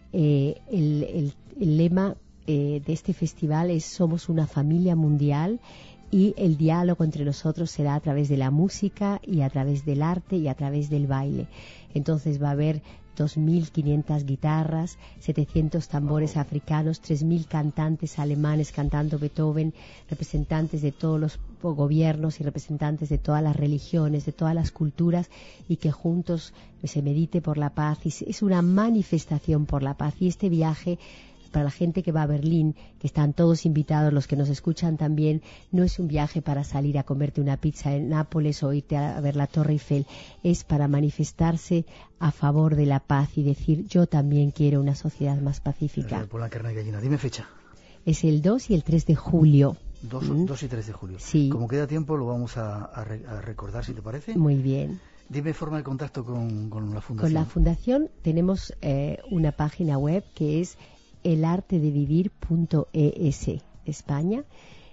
Eh, el, el, el lema eh, de este festival es Somos una familia mundial, y el diálogo entre nosotros será a través de la música y a través del arte y a través del baile. Entonces va a haber dos mil quinientas guitarras, setecientos tambores africanos, tres mil cantantes alemanes cantando Beethoven, representantes de todos los gobiernos y representantes de todas las religiones, de todas las culturas, y que juntos se medite por la paz. Y es una manifestación por la paz. Y este viaje, para la gente que va a Berlín, que están todos invitados, los que nos escuchan también, no es un viaje para salir a comerte una pizza en Nápoles o irte a ver la Torre Eiffel, es para manifestarse a favor de la paz y decir, yo también quiero una sociedad más pacífica. Por la carne de gallina. Dime fecha. Es el dos y el tres de julio. dos ¿Mm? y tres de julio. Sí. Como queda tiempo, lo vamos a, a, re, a recordar, si te parece. Muy bien. Dime forma de contacto con, con la Fundación. Con la Fundación tenemos eh, una página web que es el arte de vivir punto e s, España.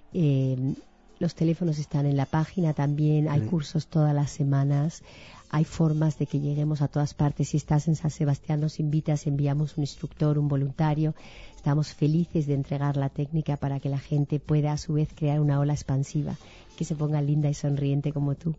Eh, los teléfonos están en la página también, hay sí. cursos todas las semanas, hay formas de que lleguemos a todas partes. Si estás en San Sebastián, nos invitas, enviamos un instructor, un voluntario. Estamos felices de entregar la técnica para que la gente pueda a su vez crear una ola expansiva, que se ponga linda y sonriente como tú.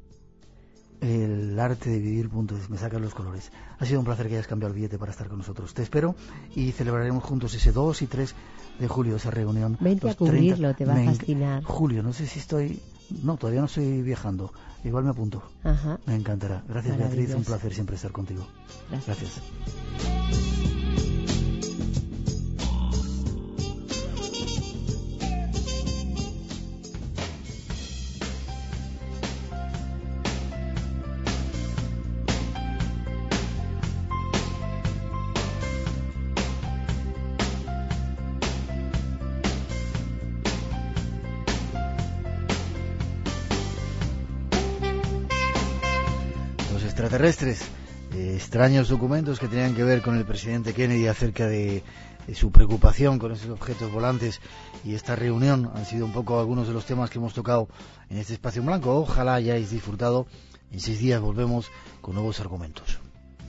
El arte de vivir punto es, me sacan los colores. Ha sido un placer que hayas cambiado el billete para estar con nosotros. Te espero y celebraremos juntos ese dos y tres de julio, esa reunión. Vente a cubrirlo, te va a fascinar. Julio, no sé si estoy... No, todavía no estoy viajando. Igual me apunto. Ajá. Me encantará. Gracias, Beatriz, un placer siempre estar contigo. Gracias. Gracias. Extraterrestres, eh, extraños documentos que tenían que ver con el presidente Kennedy acerca de, de su preocupación con esos objetos volantes, y esta reunión han sido un poco algunos de los temas que hemos tocado en este espacio en blanco. Ojalá hayáis disfrutado. En seis días volvemos con nuevos argumentos.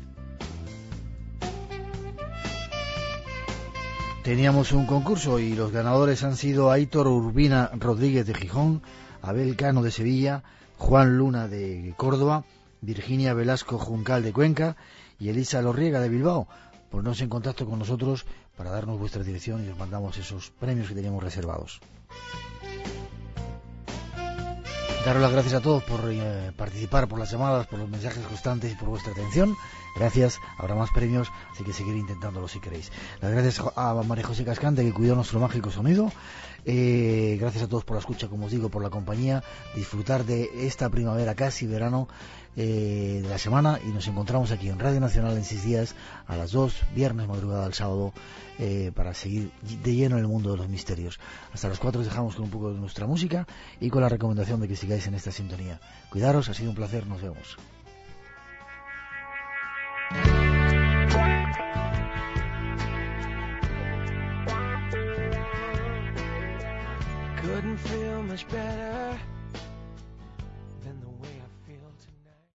Teníamos un concurso y los ganadores han sido Aitor Urbina Rodríguez de Gijón, Abel Cano de Sevilla, Juan Luna de Córdoba, Virginia Velasco Juncal de Cuenca y Elisa Lorriega de Bilbao. Ponernos en contacto con nosotros para darnos vuestra dirección y os mandamos esos premios que teníamos reservados. Daros las gracias a todos por eh, participar, por las llamadas, por los mensajes constantes y por vuestra atención. Gracias, habrá más premios, así que seguir intentándolo si queréis. Las gracias a María José Cascante, que cuidó nuestro mágico sonido. Eh, gracias a todos por la escucha, como os digo, por la compañía. Disfrutar de esta primavera, casi verano, eh, de la semana, y nos encontramos aquí en Radio Nacional en seis días a las dos, viernes madrugada al sábado, eh, para seguir de lleno en el mundo de los misterios. Hasta las cuatro os dejamos con un poco de nuestra música y con la recomendación de que sigáis en esta sintonía. Cuidaros, ha sido un placer, nos vemos. Couldn't feel much better.